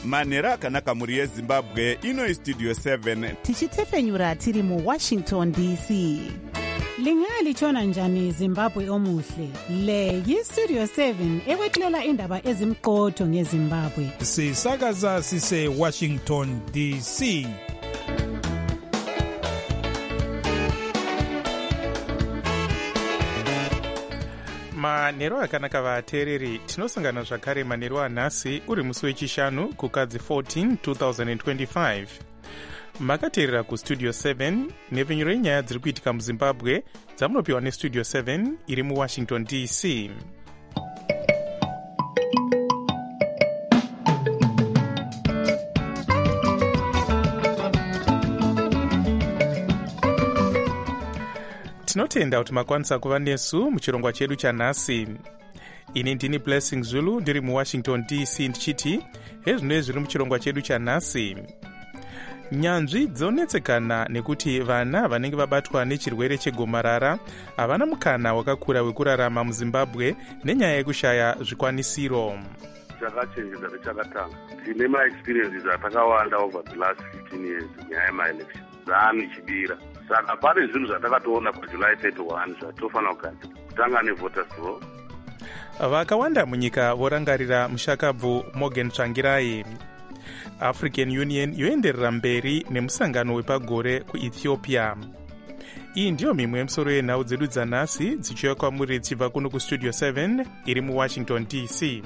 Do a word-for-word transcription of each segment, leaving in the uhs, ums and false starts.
manhero akanaka mhuri yezimbabwe. Ino Studio seven tichitefenyura tiri muWashington D C. Lingalitshona njani Zimbabwe omuhle? Le yiStudio seven ekwethulela indaba ezimqotho ngeZimbabwe. Sisakaza sise Washington D C. manhero akanaka vateereri, tinosangana zvakare manhero anhasi uri musi wechishanu kukadzi fourteen twenty twenty-five. makateerera kustudio seven nepfenyuro yenyaya dziri kuitika muzimbabwe dzamunopiwa nestudio seven iri muwashington D C. tinotenda kuti makwanisa kuva nesu muchirongwa chedu chanhasi. ini ndini Blessing Zulu ndiri muwashington D C ndichiti hezvino zviri muchirongwa chedu chanhasi. nyanzvi dzonetsekana nekuti vana vanenge vabatwa nechirwere chegomarara havana mukana wakakura wekurarama muzimbabwe nenyaya yekushaya zvikwanisiro. chakachenjera nechakatanga tine maexperiences atakawanda over the last fifteen years nyaya yemaelection zanu ichibira, saka pane zvinhu zvatakatoona pajuly thirty-one zvatofanira kugadzira kutanga nevoters roll. vakawanda munyika vorangarira mushakabvu Morgan Tsvangirai. African Union yoenderera mberi nemusangano wepagore kuEthiopia. iyi ndiyo mimwe yemisoro yenhau dzedu dzanhasi dzichiuya kwamuri dzichibva kuno kustudio seven iri muwashington D C.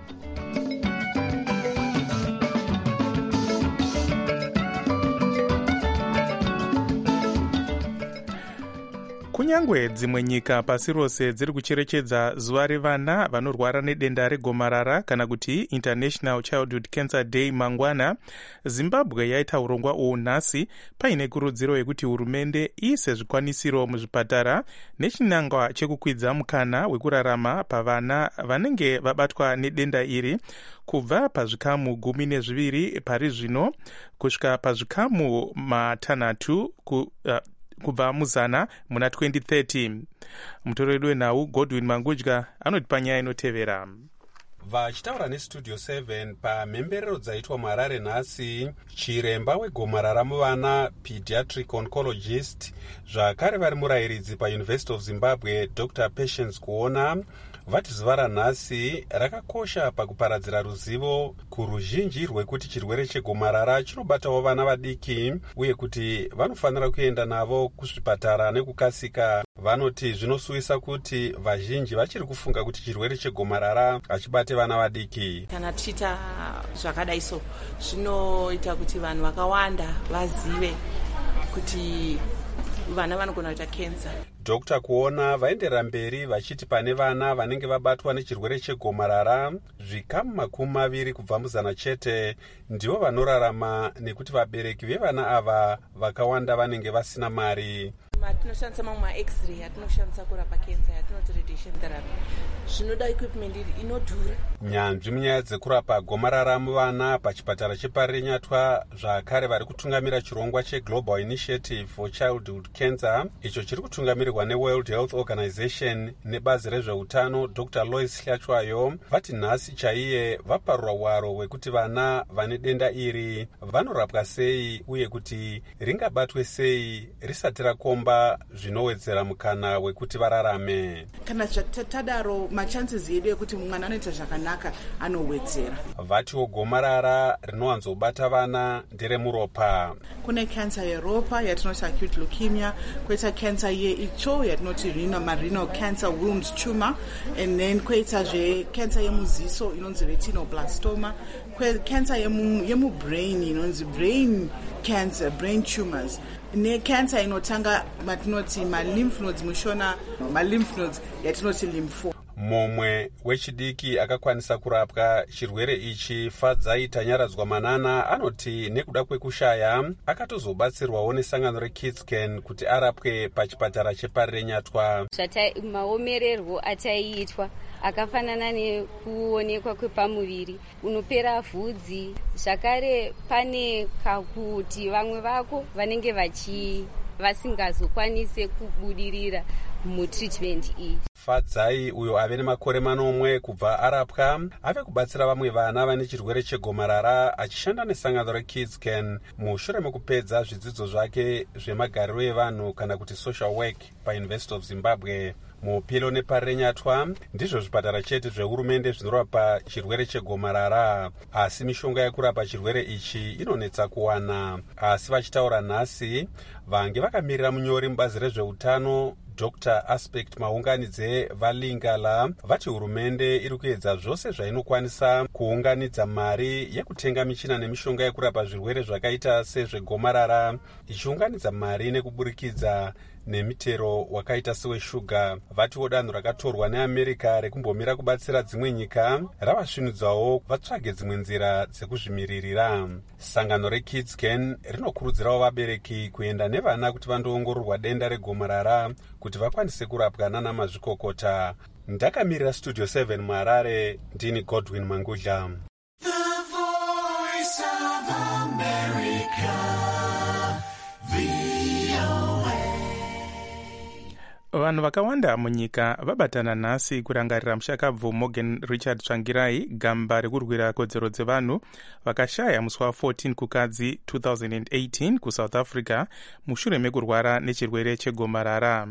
kunyangwe dzimwe nyika pasi rose dziri kucherechedza zuva revana vanorwara nedenda regomarara kana kuti International Childhood Cancer Day mangwana, Zimbabwe yaita urongwa uhu nhasi paine kurudziro yekuti hurumende iise zvikwanisiro muzvipatara nechinangwa chekukwidza mukana wekurarama pavana vanenge vabatwa nedenda iri kubva pazvikamu gumi nezviviri pari zvino kusvika pazvikamu matanhatu ku, uh, kubva muzana muna twenty thirty. mutori wedu wenhau Godwin Mangudya anoti panyaya inotevera. vachitaura nestudio seven pamhemberero dzaitwa muHarare nhasi, chiremba wegomarara muvana pediatric oncologist zvakare vari murayiridzi paUniversity of Zimbabwe Doctor Patience Kuona vati zuva ranhasi rakakosha pakuparadzira ruzivo kuruzhinji rwekuti chirwere chegomarara chinobatawo vana vadiki uye kuti vanofanira kuenda navo kuzvipatara nekukasika. vanoti zvinosuwisa kuti vazhinji vachiri kufunga kuti chirwere chegomarara hachibate vana vadiki. kana tichiita zvakadai so zvinoita kuti vanhu vakawanda vazive kuti vana vanogona kuita kensa. Doctor Kuona vaenderera mberi vachiti pane vana vanenge vabatwa nechirwere chegomarara zvikamu makumi maviri kubva muzana chete ndivo vanorarama nekuti vabereki vevana ava vakawanda vanenge vasina mari. tinoshandisa mamwe ma-x-ray atinoshandisa kurapa kensa yatinoti radiation therapy, zvinoda equipment inodhura. nyanzvi munyaya dzekurapa gomarara muvana pachipatara cheparire nyatwa zvakare vari kutungamira chirongwa cheGlobal Initiative for Childhood Cancer icho chiri kutungamirirwa neWorld Health Organization nebazi rezveutano Doctor Lois Hlachwayo vati nhasi chaiye vaparura hwaro hwekuti vana vane denda iri vanorapwa sei uye kuti ringabatwe sei risati rakomba zvinowedzera mukana wekuti vararame. kana tadaro machances edu ekuti mwana anoita zvakanaka anowedzera. vatiwo gomarara rinowanzobata vana nderemuropa. kune cancer yeropa yatinoti acute leukemia, kwoita cancer yeitsvo yatinoti renal cancer wombs tumor, and then kwoitazve cancer yemuziso inonzi retinoblastoma, cancer yemubrain inonzi brain cancer, brain tumors, necancer inotanga matinoti malymph nodes mushona, malymph nodes yatinoti lymphoma. mumwe wechidiki akakwanisa kurapwa chirwere ichi Fadzai Tanyaradzwa Manana anoti nekuda kwekushaya akatozobatsirwawo nesangano reKidscan kuti arapwe pachipatara cheparire nyatwa. maomererwo achaiitwa akafanana nekuonekwa kwepamuviri unopera vhudzi, zvakare pane kakuti vamwe vako vanenge vachi vasingazokwanise kubudirira mutreatment iyi. Fadzai uyo ave nemakore manomwe kubva arapwa ave kubatsira vamwe vana vane chirwere chegomarara achishanda nesangano reKidsCan mushure mekupedza zvidzidzo zvake zvemagariro evanhu kana kuti social work paUniversity of Zimbabwe. Mupilo neparenyatwa ndizvo zvipatara chete zvehurumende zvinorapa chirwere chegomarara, asi mishonga yekurapa chirwere ichi inonetsa kuwana. Asi vachitaura nhasi vange vakamirira munyori mubazi rezveutano Doctor Aspect Maunganidze Valingala vati hurumende iri kuedza zvose zvainokwanisa kuunganidza mari yekutenga michina nemishonga yekurapa zvirwere zvakaita sezvegomarara, ichiunganidza mari nekuburikidza nemitero wakaita seweshuga. Vatiwo danho rakatorwa neAmerica rekumbomira kubatsira dzimwe nyika ravasvinudzawo vatsvage dzimwe nzira dzekuzvimiririra. Sangano reKidsCan rinokurudzirawo vabereki kuenda nevana kuti vandoongororwa denda regomarara kuti vakwanise kurapwa nana mazvikokota. Ndakamirira Studio seven muHarare, ndini Godwin Mangudla. Vanhu vakawanda munyika vabatana nhasi kurangarira mushakabvu Morgan Richard Tsvangirai, gamba rekurwira kodzero dzevanhu vakashaya musi wa14 kukadzi two thousand eighteen kuSouth Africa mushure mekurwara nechirwere chegomarara.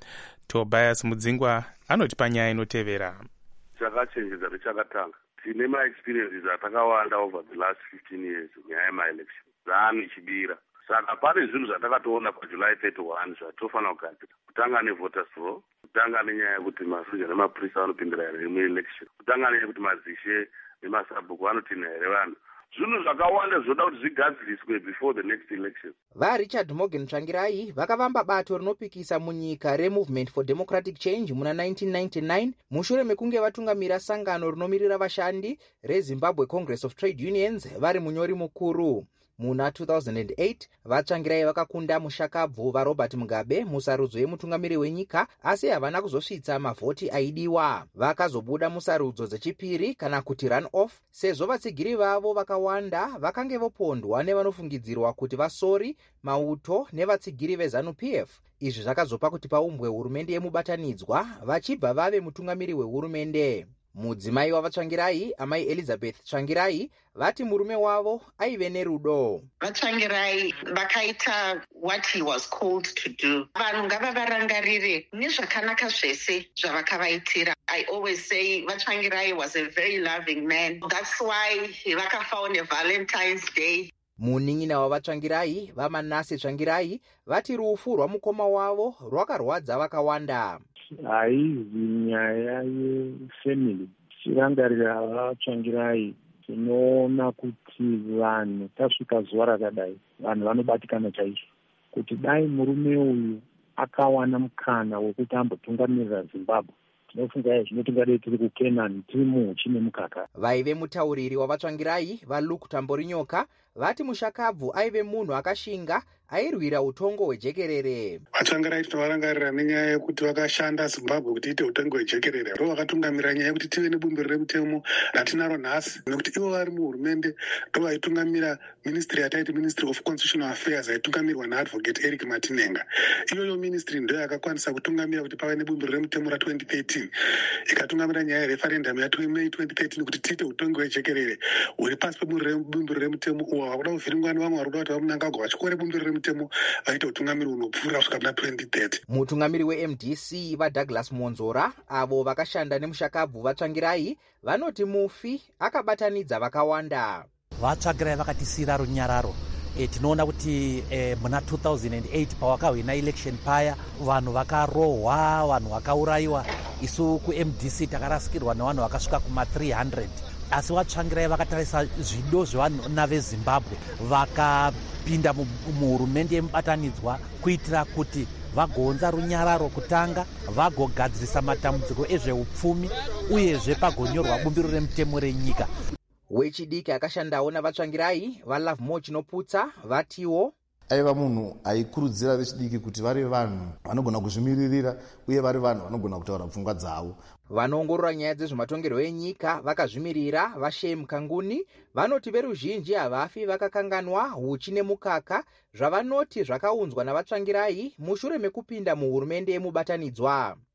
Tobias Mudzingwa anoti panyaya inotevera. Chakachenjedza rechakatanga. Tine maexperiences atakawanda over the last fifteen years nyaya yemaelection. Zanu ichibira. Saka pane zvinhu zvatakatoona paJuly thirty-one zvatofanira kugadzira. Kutanga nevoters roll, kutanga nenyaya yekuti masoja nemaprisa vanopindira here muelection, kutanga nenyaya yekuti mazishe nemasabhuku vanotina here vanhu. Zvinhu zvakawanda zvoda kuti zvigadziriswe before the next election. VaRichard Morgan Tsvangirai vakavamba bato rinopikisa munyika reMovement for Democratic Change muna nineteen ninety-nine mushure mekunge vatungamira sangano rinomirira vashandi reZimbabwe Congress of Trade Unions vari munyori mukuru. Muna two thousand eight vaTsvangirai vakakunda mushakabvu vaRobert Mugabe musarudzo yemutungamiri wenyika, asi havana kuzosvitsa mavhoti aidiwa. Vakazobuda musarudzo dzechipiri kana kuti run off sezvo vatsigiri vavo vakawanda vakange vopondwa nevanofungidzirwa kuti vasori, mauto nevatsigiri veZanu P F. Izvi zvakazopa kuti paumbwe hurumende yemubatanidzwa vachibva vave mutungamiri wehurumende. Mudzimai wavaTsvangirai, amai Elizabeth Tsvangirai, vati murume wavo aive nerudo. VaTsvangirai vakaita what he was called to do. Vanhu ngavavarangarire nezvakanaka zvese zvavakavaitira. I always say VaTsvangirai was a very loving man. That's why vakafawo Valentine's Day. Munin'ina wavaTsvangirai, vaManase Tsvangirai, vati rufu rwamukoma wavo rwakarwadza vakawanda. Haizi nyaya yefamily. Tichirangarira vaTsvangirai tinoona kuti vanhu tasvika zuva rakadai vanhu vanobatikana chaizvo. Kuti dai murume uyu akawana mukana wekuti ambotungamirira Zimbabwe, tinofunga izvi tingadai tiri kuKenani tiri muhuchi nemukaka. Vaive mutauriri wavaTsvangirai vaLuke Tamborinyoka vati mushakabvu aive munhu akashinga airwira utongo hwejekerere. VaTsvangirai tinovarangarira nenyaya yekuti vakashanda Zimbabwe kuti ite utongo hwejekerere. Ndo vakatungamira nyaya yekuti tive nebumbiro remutemo ratinaro nhasi, nekuti ivo vari muhurumende ndo vaitungamira ministry yataiti Ministry of Constitutional Affairs aitungamirwa naAdvocate Eric Matinenga. Iyoyo ministry ndo yakakwanisa kutungamira kuti pave nebumbiro remutemo ra twenty thirteen, ikatungamira nyaya yereferendum yaMay twenty thirteen kuti tiite utongo hwejekerere huri pasi pebumbiro remutemo uwo vakuda kuvhiringwa nevamwe vari kuda kuti vamunangagwa vachikore bumbiro remutemo vaite utungamiri hunopfuura kusvika kuna twenty thirty. Mutungamiri weM D C vaDouglas Monzora avo vakashanda nemushakabvu vaTsvangirai vanoti mufi akabatanidza vakawanda. VaTsvangirai vakatisira runyararo. E, tinoona kuti e, muna two thousand eight pawakahwina election paya vanhu vakarohwa, vanhu vakaurayiwa. Isu kuM D C takarasikirwa nevanhu vakasvika kuma three hundred. Asi vaTsvangirai vakatarisa zvido zvevana veZimbabwe vakapinda muhurumende yemubatanidzwa kuitira kuti vagounza runyararo kutanga, vagogadzirisa matambudziko ezveupfumi uyezve pagonyorwa bumbiro remutemo renyika. Wechidiki akashandawo navaTsvangirai vaLove More Chinoputsa vatiwo aiva munhu aikurudzira vechidiki kuti vari vanhu vanogona kuzvimiririra uye vari vanhu vanogona kutaura pfungwa dzavo. Vanoongorora nyaya dzezvematongerwo enyika vakazvimirira vaShem Kanguni vanoti veruzhinji havafi vakakanganwa huchi nemukaka zvavanoti zvakaunzwa navaTsvangirai mushure mekupinda muhurumende yemubatanidzwa.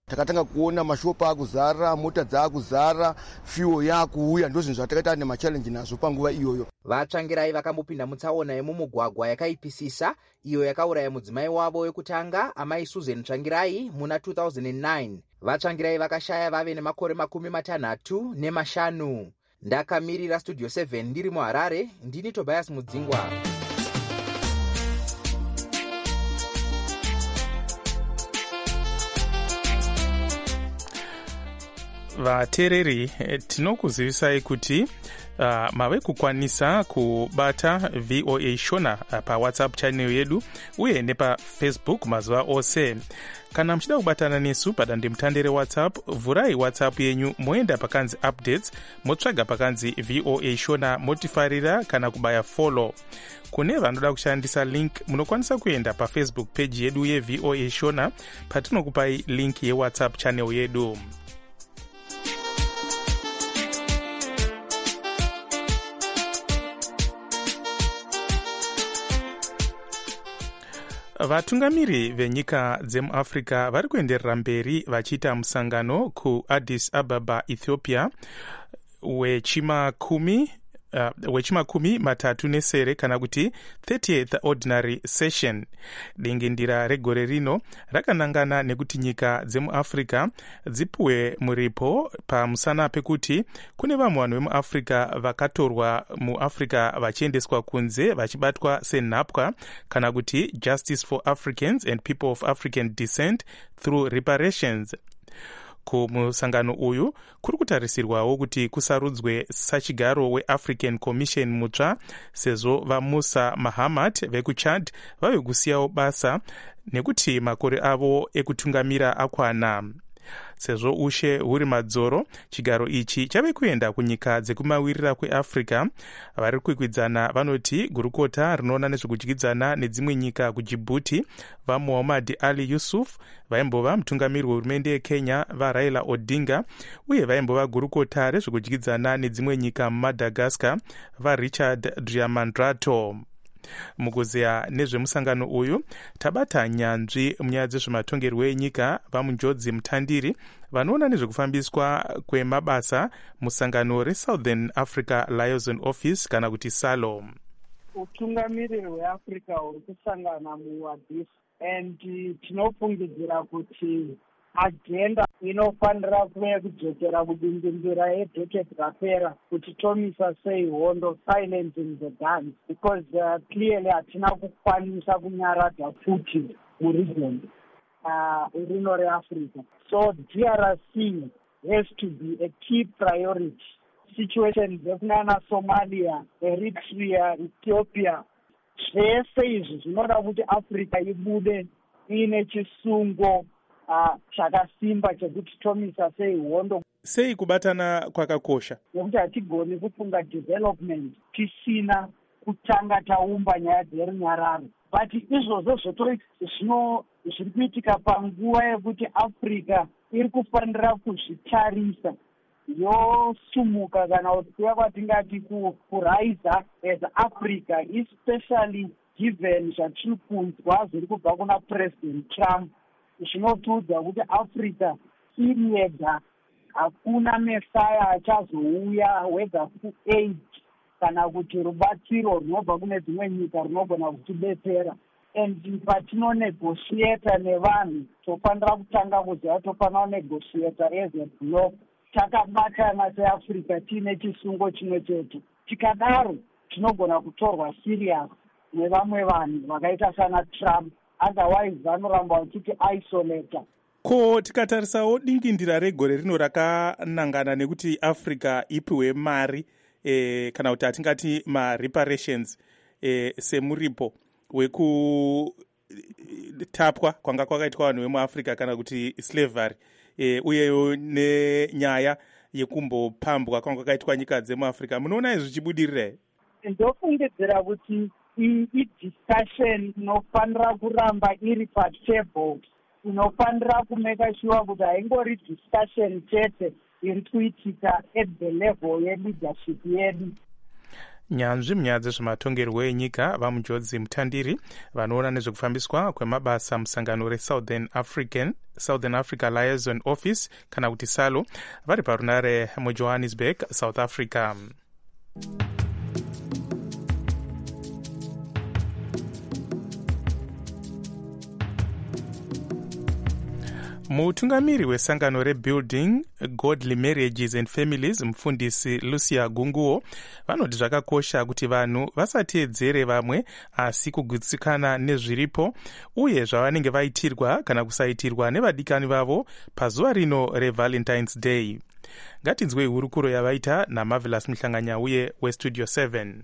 takatanga kuona mashopu akuzara, mota dzakuzara, fuel yakuuya, ndo zvinhu zvatakaita nemachallenji nazvo panguva iyoyo. Vatsvangirai vakambopinda mutsaona yemumugwagwa yakaipisisa iyo yakauraya mudzimai wavo wekutanga amai Susan Tsvangirai muna two thousand nine. Vatsvangirai vakashaya vave nemakore makumi matanhatu nemashanu. Ndakamirira Studio seven ndiri muHarare, ndini Tobias Mudzingwa. vateereri tinokuzivisai kuti uh, mave kukwanisa kubata V O A Shona uh, pawhatsapp channel yedu uye nepafacebook mazuva ose. Kana muchida kubatana nesu padandemutande rewhatsapp, vhurai whatsapp yenyu moenda pakanzi updates, motsvaga pakanzi V O A Shona, motifarira kana kubaya follow. Kune vanoda kushandisa link, munokwanisa kuenda pafacebook page yedu ye V O A Shona patinokupai link ye whatsapp channel yedu. Vatungamiri venyika dzemuAfrica vari kuenderera mberi vachiita musangano kuAddis Ababa, Ethiopia wechimakumi Uh, wechimakumi matatu nesere kana kuti thirtieth ordinary session. Dingindira regore rino rakanangana nekuti nyika dzemuAfrica dzipuwe muripo pamusana pekuti kune vamwe vanhu vemuAfrica vakatorwa muAfrica vachiendeswa kunze vachibatwa senhapwa kana kuti Justice for Africans and People of African Descent through reparations. Kumusangano uyu kuri kutarisirwawo kuti kusarudzwe sachigaro weAfrican Commission mutsva sezvo vaMusa Mahamat vekuChad vave kusiyawo basa nekuti makore avo ekutungamira akwana. Sezvo ushe huri madzoro, chigaro ichi chave kuenda kunyika dzekumawirira kweAfrica. Vari kwikwidzana vanoti gurukota rinoona nezvekudyidzana nedzimwe nyika kuDjibouti vaMuhammad Ali Yusuf, vaimbova mutungamiri wehurumende yeKenya vaRaila Odinga, uye vaimbova gurukota rezvekudyidzana nedzimwe nyika muMadagascar vaRichard Driamandrato. Mukuzeya nezvemusangano uyu tabata nyanzvi munyaya dzezvematongerwo enyika vamunjodzi mutandiri vanoona nezvekufambiswa kwemabasa musangano reSouthern Africa Liaison Office kana kuti SALO. Utungamiriri hweAfrica huri kusangana muAddis and tinofungidzira kuti agenda inofanira kuve kudzokera kudindindira yedhekedi rapera kuti tomisa sei hondo, silencing the guns, because uh, clearly hatina kukwanisa kunyaradza futi muregion uh, rino reAfrica. So D R C has to be a key priority. Situation zekunana Somalia, Eritrea, Ethiopia, zvese izvi zvinoda kuti Africa ibude ine chisungo Uh, chakasimba chekuti tomisa sei hondo. Sei kubatana kwakakosha? Nekuti hatigoni kufunga development tisina kutanga taumba nyaya dzerunyararo. But izvozvo zvotori zvino zviri kuitika panguva yekuti Africa iri kufanira kuzvitarisa yosumuka kana kuti kuya kwatingati kurise as Africa, especially given zvatiri kunzwa zviri kubva kuna President Trump. Zvinotiudza kuti Africa iri yega hakuna mesaya achazouya whether kuaid kana kuti rubatsiro runobva kune dzimwe nyika runogona kutidetsera. And patinonegotiata nevanhu tofanira kutanga kuziva tofanira kunegotiata as a block takabatana seAfrica tiine chisungo chimwe chete. Tikadaro tinogona kutorwa serious nevamwe vanhu vakaita sana Trump. Otherwise vanoramba vachiti isolata. Ko tikatarisawo dingindira regore rino rakanangana nekuti Africa ipiwe mari eh, kana kuti atingati ma-reparations eh, semuripo wekutapwa kwanga kwakaitwa vanhu vemuAfrica kana kuti slavery eh, uyeyo nenyaya yekumbopambwa kwanga kwakaitwa nyika dzemuAfrica. Munoona izvi zvichibudirira? Ndofungidzira kuti i-discussion inofanira kuramba iri patable, inofanira kumeka sure kuti haingori discussion chete iri kuitika at the level ye leadership yedu. nyanzvi munyaya dzezvematongerwo enyika vamujodzi mutandiri vanoona nezvekufambiswa kwemabasa musangano resouthern african southern africa liaison office kana kuti salo vari parunare mujohannesburg, south africa. mutungamiri wesangano rebuilding godly marriages and families mufundisi Lucia Gunguo vanoti zvakakosha kuti vanhu vasateedzere vamwe asi kugutsikana nezviripo uye zvavanenge vaitirwa kana kusaitirwa nevadikani vavo pazuva rino revalentines day. ngatinzwei hurukuro yavaita naMarvelous Mhlanganyauye westudio seven.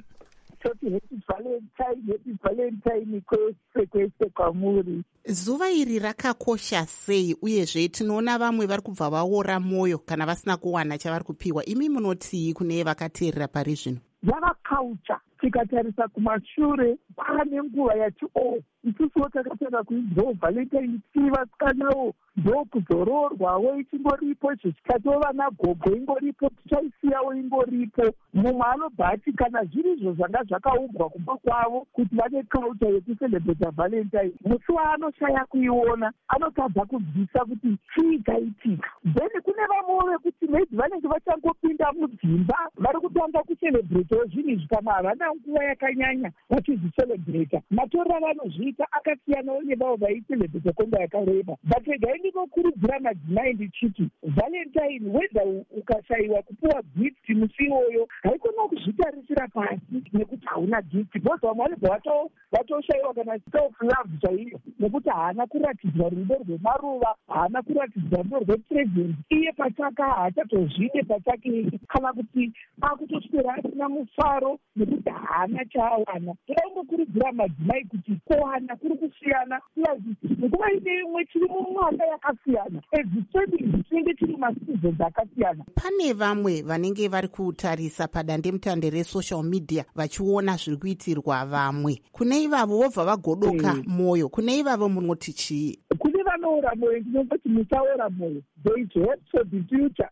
Zuva iri rakakosha sei uyezve tinoona vamwe vari kubva vaora mwoyo kana vasina kuwana chavari kupiwa. Imi munotii kune vakateerera pari zvino? Yakakaucha tikatarisa kumashure pane nguva yati o isusuwo takatanga kuidzwo valentine tiri vasikanawo ndokuzororwawo ichingoripo zvichikatiwo vana gogo ingoripo tichaisiyawo ingoripo. mumwe anobva ati kana zviri izvo zvanga zvakaumbwa kumba kwavo kuti vane kaucha yekucelebrata valentine musi waanoshaya kuiona anotadza kubvisa kuti chii chaitika. then kune vamwewo vekuti maybe vanenge vachangopinda mudzimba vari kutanga kucelebratawo zvinhu izvi kana havana nguva yakanyanya vachizvicelebrata. matorero avanozviita akasiyanawo nevavo vaicelebrata kwenguva yakareba. but regai ndinokurudzira madzimai ndichiti valentine wedha ukashayiwa kupiwa gift musi iwoyo haikona kuzvitarisira pasi nekuti hauna gift because vamwe vanobva vatoshayiwa kana self love chaiyo nekuti haana kuratidzwa rudo rwemaruva, haana kuratidzwa rudo rwepresent. iye pachaka haachatozvide pachake kana kuti akutoswera asina mufaro nekuti haana chaawana. todangokurudzira madzimai kuti kuwana kuri kusiyana nguva ine imwe chiri mumwaka yakasiyana ezifamili tinenge tiri masizons akasiyana. pane vamwe vanenge vari kutarisa padandemutande resocial media vachiona zviri kuitirwa vamwe. kune ivavo vobva vagodoka mwoyo. kune ivavo munoti chii? kune vanoora mwoyo ndinongoti musaora mwoyo. there is hope for the future.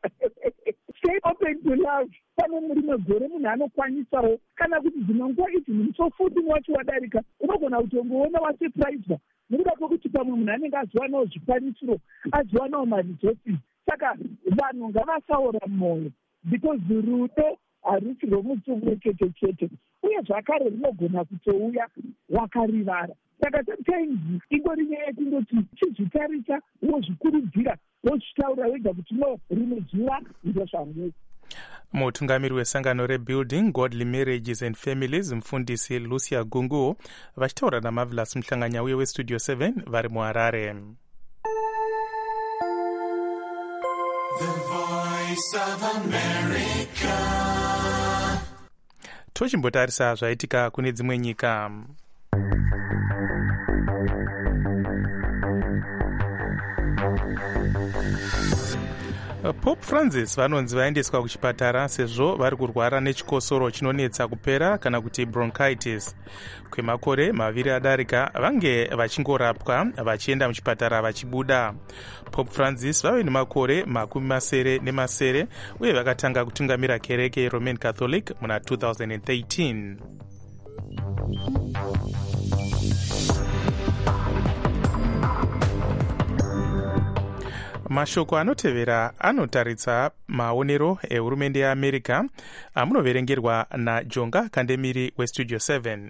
stay open to love. pane murimwe gore munhu anokwanisawo kana kuti dzimwe nguva idzi musofuti wacho wadarika unogona kutongoona wasurpriswa nekuda kwekuti pamwe munhu anenge aziwanawo zvikwanisiro aziwanawo maresources. saka vanhu ngavasaora mwoyo because rudo harusi rwomutsumo chete chete uye zvakare rinogona kutouya wakarivara. saka sometimes ingori nyaya yekungoti chizvitarisa wozvikurudzira wozvitaura wega kuti no rimwe zuva ndo zvangu. mutungamiri wesangano rebuilding godly marriages and families mufundisi Lucia Gunguo vachitaura naMarvelous Mhlanganyauye westudio seven vari muHarare. tochimbotarisa zvaitika kune dzimwe nyika. Pope Francis vanonzi vaendeswa kuchipatara sezvo vari kurwara nechikosoro chinonetsa kupera kana kuti bronchitis. kwemakore maviri adarika vange vachingorapwa vachienda muchipatara vachibuda. Pope Francis vave nemakore makumi masere nemasere uye vakatanga kutungamira kereke yeRoman Catholic muna two thousand thirteen. mashoko anotevera anotaritsa maonero ehurumende yeAmerica amunoverengerwa naJonga Kandemiri westudio seven.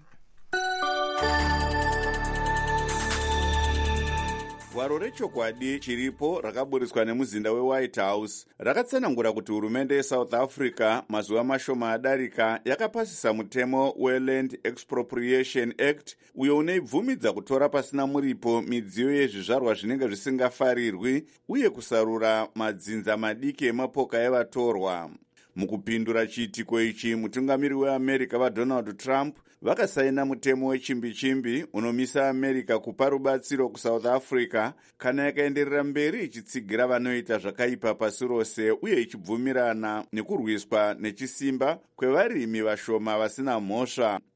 gwaro rechokwadi chiripo rakaburiswa nemuzinda weWhite House rakatsanangura kuti hurumende yeSouth Africa mazuva mashoma adarika yakapasisa mutemo weLand Expropriation Act uyo unoibvumidza kutora pasina muripo midziyo yezvizvarwa zvinenge zvisingafarirwi uye kusarura madzinza madiki emapoka evatorwa. mukupindura chiitiko ichi mutungamiri weAmerica vaDonald Trump vakasaina mutemo wechimbi-chimbi unomisa America kupa rubatsiro kuSouth Africa kana yakaenderera mberi ichitsigira vanoita zvakaipa pasi rose uye ichibvumirana nekurwiswa nechisimba kwevarimi vashoma vasina mhosva.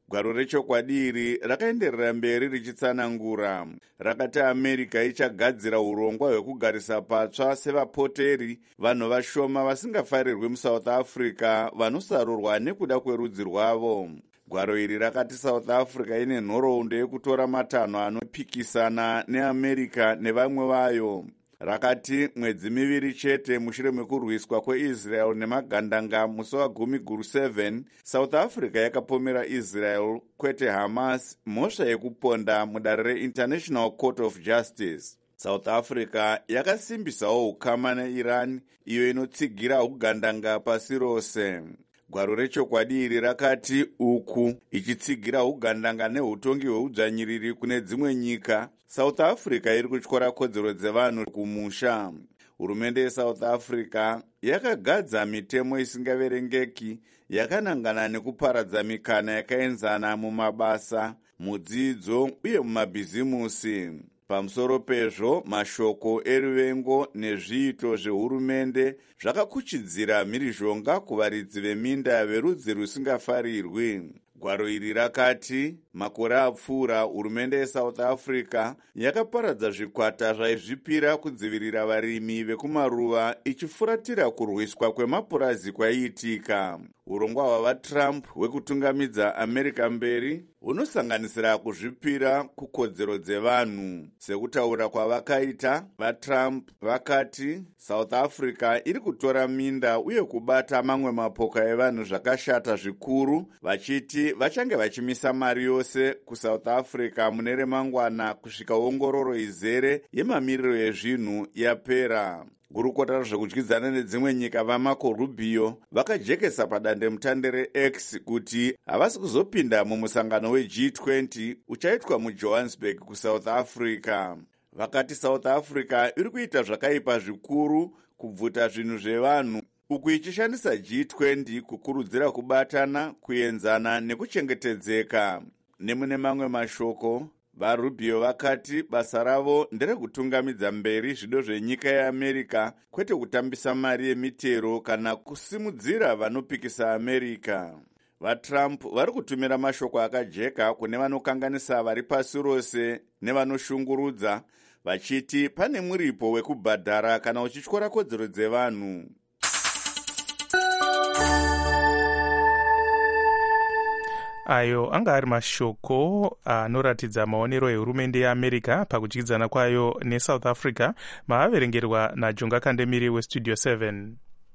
Gwaro rechokwadi iri rakaenderera mberi richitsanangura. Rakati America ichagadzira urongwa hwekugarisa patsva sevapoteri vanhu vashoma vasingafarirwi muSouth Africa vanosarurwa nekuda kwerudzi rwavo. Gwaro iri rakati South Africa ine nhoroondo yekutora matanho anopikisana neAmerica nevamwe vayo. Rakati mwedzi miviri chete mushure mekurwiswa kweIsrael nemagandanga musi wagumi guru seven, South Africa yakapomera Israel kwete Hamas mhosva yekuponda mudare reInternational Court of Justice. South Africa yakasimbisawo ukama neIran, iyo inotsigira ugandanga pasi rose. Gwaro rechokwadi iri rakati uku ichitsigira ugandanga neutongi hweudzvanyiriri kune dzimwe nyika, South Africa iri kutyora kodzero dzevanhu kumusha. Hurumende yeSouth Africa yakagadza mitemo isingaverengeki yakanangana nekuparadza mikana yakaenzana mumabasa, mudzidzo uye mumabhizimusi. Pamusoro pezvo, mashoko eruvengo nezviito zvehurumende zvakakuchidzira mhirizhonga kuvaridzi veminda verudzi rusingafarirwi. Gwaro iri rakati makore apfuura hurumende yeSouth Africa yakaparadza zvikwata zvaizvipira kudzivirira varimi vekumaruva ichifuratira kurwiswa kwemapurazi kwaiitika. Urongwa hwavaTrump hwekutungamidza America mberi hunosanganisira kuzvipira kukodzero dzevanhu. Sekutaura kwavakaita, vaTrump vakati South Africa iri kutora minda uye kubata mamwe mapoka evanhu zvakashata zvikuru, vachiti vachange vachimisa mari yose kuSouth Africa mune remangwana kusvika ongororo izere yemamiriro ezvinhu yapera. Gurukota rezvekudyidzana nedzimwe nyika vaMarco Rubio vakajekesa padandemutande reX kuti havasi kuzopinda mumusangano weG twenty uchaitwa muJohannesburg kuSouth Africa. Vakati South Africa iri kuita zvakaipa zvikuru kubvuta zvinhu zvevanhu, uku ichishandisa G twenty kukurudzira kubatana, kuenzana nekuchengetedzeka. Nemune mamwe mashoko, vaRubio vakati basa ravo nderekutungamidza mberi zvido zvenyika yeAmerica, kwete kutambisa mari yemitero kana kusimudzira vanopikisa America. VaTrump vari kutumira mashoko akajeka kune vanokanganisa vari pasi rose nevanoshungurudza, vachiti pane muripo wekubhadhara kana uchityora kodzero dzevanhu. Ayo anga ari mashoko anoratidza maonero ehurumende yeAmerica pakudyidzana kwayo neSouth Africa, maaverengerwa naJonga Kandemiri weStudio seven.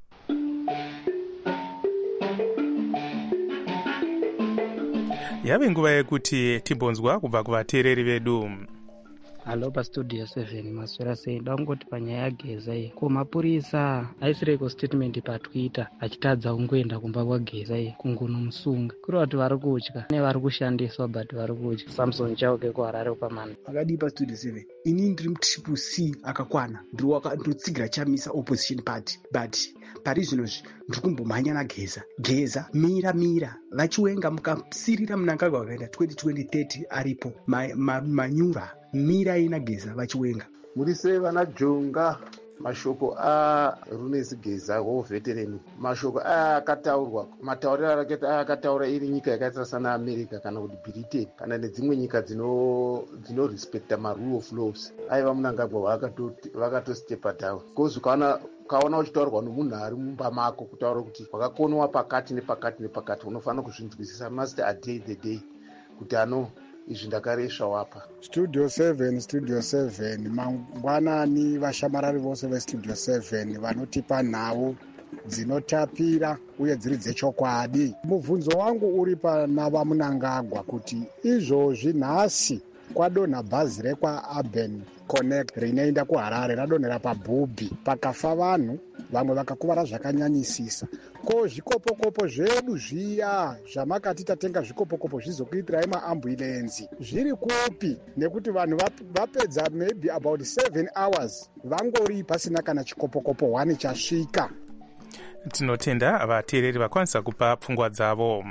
Yave nguva yekuti timbonzwa kubva kuvateereri vedu. Halo paStudio seven, maswera sei? Ndangoti panyaya yageza iyi, ko mapurisa aisireko statement paTwitter achitadza ungoenda kumba kwageza iyi kungono musunga. Kuri vati vari kutya nevari kushandiswa but vari kutya. Samson Chauke kuHarare pamana. Akadi paStudio seven, ini ndiri mutriple C akakwana, ndinotsigira chamisa opposition party, but pari zvinozvi ndiri kumbomhanya nageza. Geza mira mira vachiwenga mukasirira Mnangagwa wakaenda twenty twenty thirty aripo manyura mira ina Geza vachiwenga. Muri sei vana Jonga? Mashoko a Runesi Geza wovetereni, mashoko aya akataurwa, matauriro akata akataura iri nyika yakaita sana America kana kuti Britain kana nedzimwe nyika dzino dzino respecta ma rule of laws. Aiva Mnangagwa vakatoti vakatostepa down. Kozi kana kaona uchitaurwa nomunhu ari mumba mako kutaura kuti wakakonwa pakati nepakati nepakati, unofanira kuzvinzwisisa, must adhere the day kuti ano izvi ndakaresva wapa. Studio seven, Studio seven, mangwanani vashamarari vose veStudio seven vanotipa nhau dzinotapira uye dziri dzechokwadi. Mubvunzo wangu uri pana vaMnangagwa kuti izvozvi nhasi kwadonha bhazi rekwaUrban Connect rinoenda kuHarare radonhera paBhubhi, pakafa vanhu, vamwe vakakuvara zvakanyanyisisa. Ko zvikopokopo zvedu zviya zvamakati tatenga zvikopokopo zvizokuitirai maambulenzi zviri kupi? Nekuti vanhu vapedza maybe about seven hours vangori pasina kana chikopokopo one chasvika. Tinotenda vateereri vakwanisa kupa pfungwa dzavo.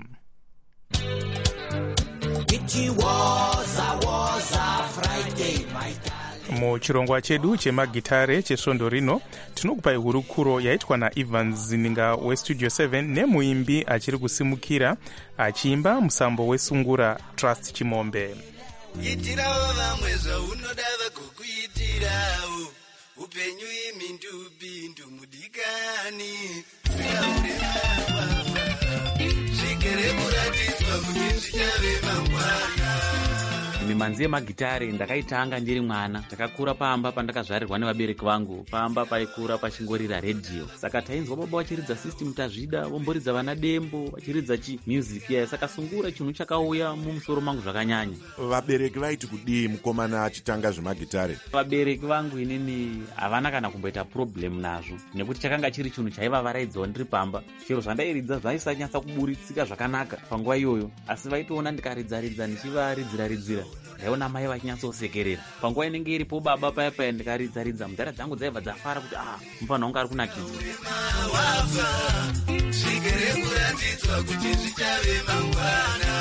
It was a was a Friday, my darling. muchirongwa chedu chemagitare chesvondo rino tinokupai hurukuro yaitwa naEvans Zininga westudio seven nemuimbi achiri kusimukira achiimba musambo wesungura Trust Chimombe. Itirawo vamwe zvaunoda vagokuitirawo upenyu imindubindu mudikani zvikere kuratidzwa kuti zvichave mangwana. mimanzi yemagitare ndakaitanga ndiri mwana. Ndakakura pamba pandakazvarirwa nevabereki vangu, pamba paikura pachingorira redhiyo. Saka tainzwa baba vachiridza system tazvida, vomboridza vana dembo, vachiridza chi music ya. Saka sungura chinhu chakauya mumusoro mangu zvakanyanya. Vabereki vaiti kudii mukomana achitanga zvemagitare? Vabereki vangu inini havana kana kumboita problem nazvo, nekuti chakanga chiri chinhu chaivavaraidzawo ndiri pamba. Chero zvandairidza zvaisanyatsa kuburitsika zvakanaka panguva iyoyo, asi vaitoona ndikaridza-ridza ndichivaridzira ridzira ndaiona mai vachinyatsosekerera. Panguva inenge iripo baba paya paya ndikaridza-ridza, mudhara dzangu dzaibva dzafara kuti ah, mufana wangu ari kunakidza. Zvikere kuratidzwa kuti zvichave mangwana.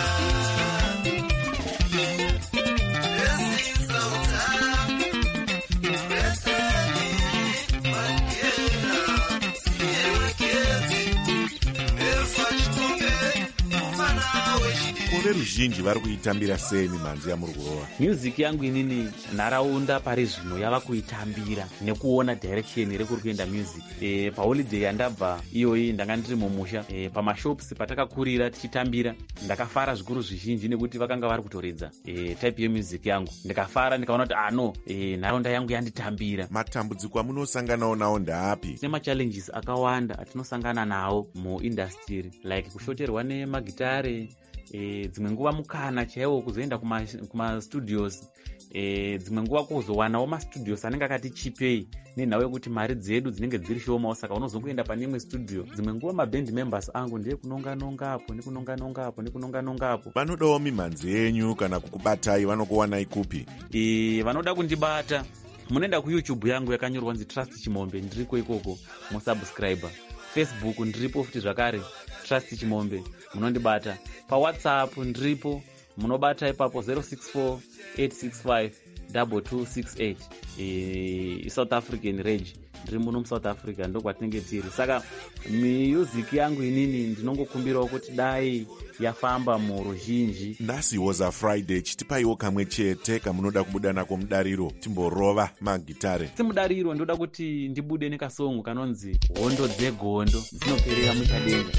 Veruzhinji vari kuitambira sei mimanzi yamuri kurova? Music yangu inini nharaunda pari zvino yava kuitambira nekuona direction iri kuri kuenda music. E, paholiday yandabva iyoyi ndanga ndiri mumusha, e, pamashops patakakurira tichitambira. Ndakafara zvikuru zvizhinji nekuti vakanga vari kutoredza e, type yemusic yangu. Ndikafara ndikaona kuti ano e, nharaunda yangu yanditambira. Matambudziko amunosanganawo nawo ndaapi? Nemachallenges akawanda atinosangana nawo muindustry, like kushoterwa nemagitare. E, dzimwe nguva mukana chaiwo kuzoenda kumastudios kuma e, dzimwe nguva kuzowanawo mastudios anenge akati chipei nenhau yekuti mari dzedu dzinenge dziri shomawo, saka unozongoenda pane imwe studio. Dzimwe nguva maband members angu ndiye kunonga-nongapo nekunonga-nongapo nekunonga-nongapo. Vanodawo mimanzi yenyu kana kukubatai vanokuwanai kupi? E, vanoda kundibata munoenda kuyoutube yangu yakanyorwa nzi Trust Chimombe, ndiriko ikoko musubscriber. Facebook ndiripo futi zvakare Trust Chimombe, munondibata. PaWhatsApp ndiripo, munobata ipapo zero six four eight six five two two six eight. E, South African Rage ndiri muno muSouth Africa ndo kwatinenge tiri. Saka music yangu inini ndinongokumbirawo kuti dai yafamba muruzhinji. Nhasi was a Friday, chitipaiwo kamwe chete kamunoda kubuda nako mudariro timborova magitare. Simudariro ndoda kuti ndibude nekasongo kanonzi hondo dzegondo dzinoperera muchadenga.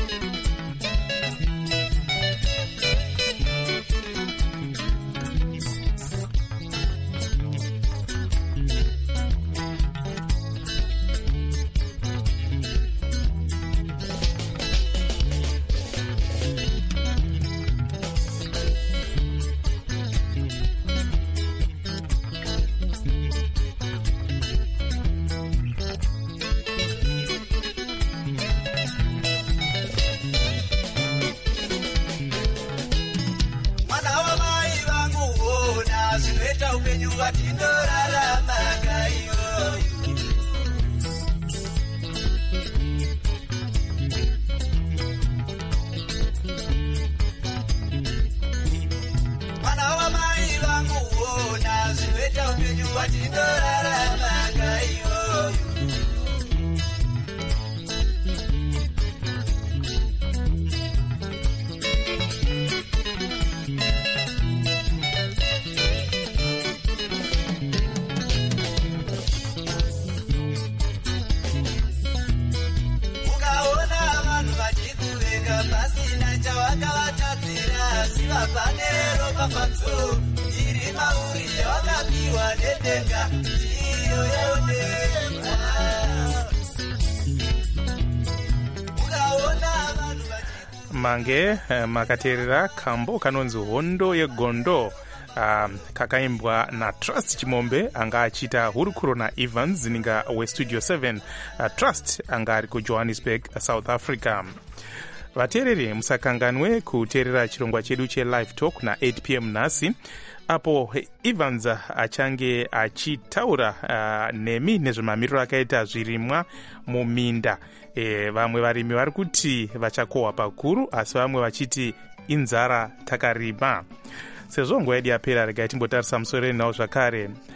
Mange makateerera kambo kanonzi hondo yegondo, um, kakaimbwa na Trust Chimombe anga achita hurukuro naEvans Zininga westudio seven. uh, Trust anga ari kuJohannesburg, South Africa. Vateereri musakanganwe kuteerera chirongwa chedu chelive talk na eight p m nhasi, apo Evans achange achitaura uh, nemi nezvemamiriro akaita zvirimwa muminda. E, vamwe varimi vari kuti vachakohwa pakuru, asi vamwe vachiti inzara takarima. Sezvo nguva yedu yapera, regai timbotarisa musoro nawo zvakare.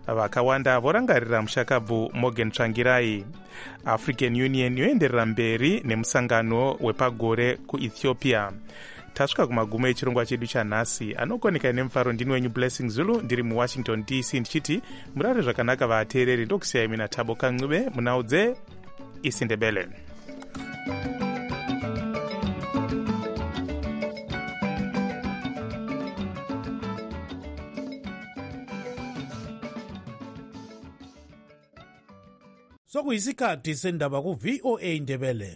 vakawanda vorangarira mushakabvu Morgan Tsvangirai. African Union yoenderera mberi nemusangano wepagore kuEthiopia. Tasvika kumagumo echirongwa chedu chanhasi. Anokoneka nemufaro ndini wenyu Blessing Zulu ndiri muWashington D C ndichiti murare zvakanaka vateereri. Ndokusiyai mina Thabo Kancube munaudze isiNdebele. Sokuyisikhathi sendaba ku V O A Ndebele.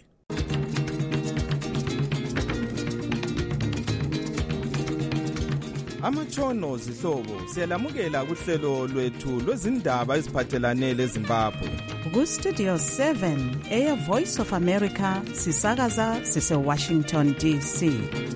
Amatshono zihlobo siyalamukela kuhlelo lwethu lwezindaba eziphathelane leZimbabwe. Ku Studio seven Air Voice of America sisakaza sise Washington D C.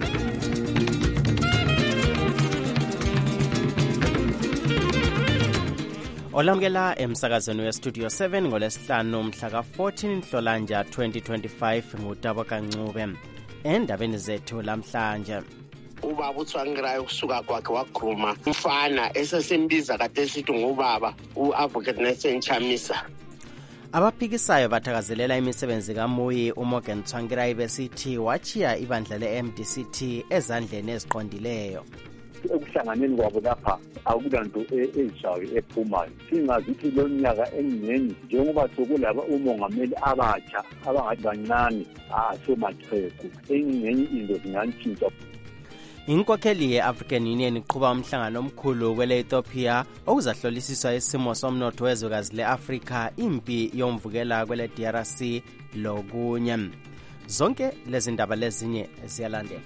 Olamukela emsakazweni we Studio seven ngolesihlanu mhla ka fourteen Nhlolanja twenty twenty-five nguThabo Kancube. Endabeni zethu lamhlanje, ubaba uTsvangirai kusuka kwakhe wagruma umfana esesimbiza kade sithi ngubaba uAdvocate Nelson Chamisa. Abaphikisayo bathakazelela imisebenzi kaMoyi uMorgan Tsvangirai besithi wachiya ibandla le-M D C T ezandleni eziqondileyo. Ekuhlanganeni kwabo lapha akulanto ezisayo ephumayo. Singazi ukuthi lo nyaka engiyeni njengoba sokulaba umongameli abatsha abangathi bancane asomatheko engenye into zingantshintsha. Inkokheli ye-African Union iqhuba umhlangano omkhulu kwele Ethiopia okuzahlolisiswa isimo somnotho wezwekazi le-Afrika, impi yomvukela kwele D R C lokunye. Zonke lezi ndaba lezinye ziyalandela.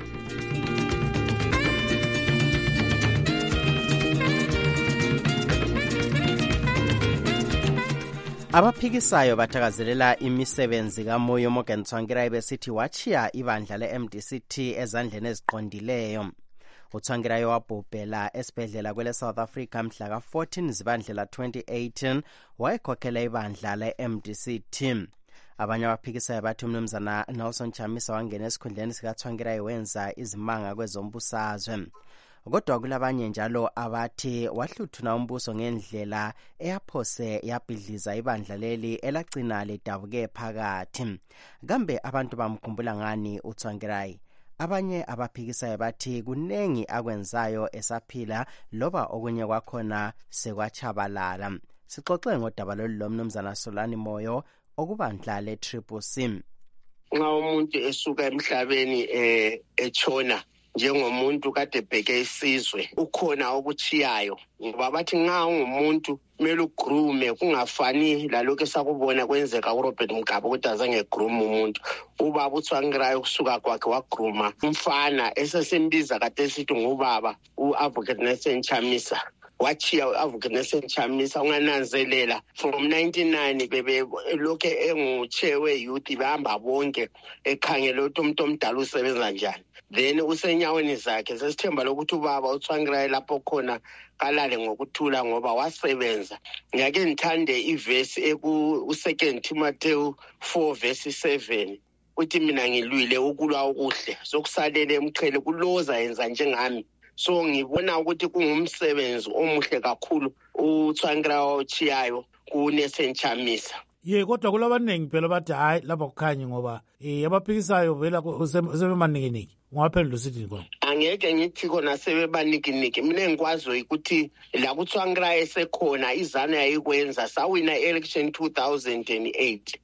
Abaphikisayo bathakazelela imisebenzi kaMoyo Morgan Tsvangirai besithi wachiya ibandla le-M D C T ezandleni eziqondileyo. uTsvangirai wabhubhela esibhedlela kwele South Africa mhla ka fourteen Zibandlela twenty eighteen wayekhokhela ibandla le-M D C T. Abanye abaphikisayo bathi umnumzana Nelson Chamisa wangena esikhundleni sikaTsvangirai wenza izimanga kwezombusazwe. Kodwa kulabanye njalo abathi wahluthuna umbuso ngendlela eyaphose yabhidliza ibandla leli elagcina lidabuke phakathi. Kambe abantu bamkhumbula ngani uTsvangirai? Abanye abaphikisayo bathi kunengi akwenzayo esaphila loba okunye kwakhona sekwachabalala. Sixoxe ngodaba lolu lomnumzana Solani Moyo okubandla le-Triple C. Nxa umuntu esuka emhlabeni eh echona njengomuntu kade bheke isizwe ukhona okuchiyayo, ngoba bathi nxa ungumuntu kumele ugrume kungafani lalokho esakubona kwenzeka uRobert Mugabe ukuthi azange grume umuntu. Ubaba uTsvangirai kusuka kwakhe wagruma umfana esesimbiza kade sithi ngubaba uAdvocate Nelson Chamisa. Wachiya uAdvocate Nelson Chamisa ungananzelela from ninety-nine bebe lokho enguchewe youth bahamba bonke ekhangela ukuthi umuntu omdala usebenza njani. Then usenyaweni zakhe sesithemba lokuthi ubaba uTsvangirai lapho khona kalale ngokuthula ngoba wasebenza. Ngiyake ngithande iverse eku second Timothy four verse seven. Uthi mina ngilwile ukulwa okuhle sokusalele emqhele kuloza yenza njengami. So ngibona ukuthi kungumsebenzi omuhle kakhulu uTsvangirai ochiyayo kuNelson Chamisa. Ye kodwa kulabaningi phela bathi hayi lapha kukhanye ngoba eh abaphikisayo vela sebemanikiniki. Ungaphendula usithi ngone? Angeke ngithi khona sebebanikiniki. Mina ngikwazi ukuthi la kuTsvangirai esekhona izana yayikwenza sawina election two thousand eight.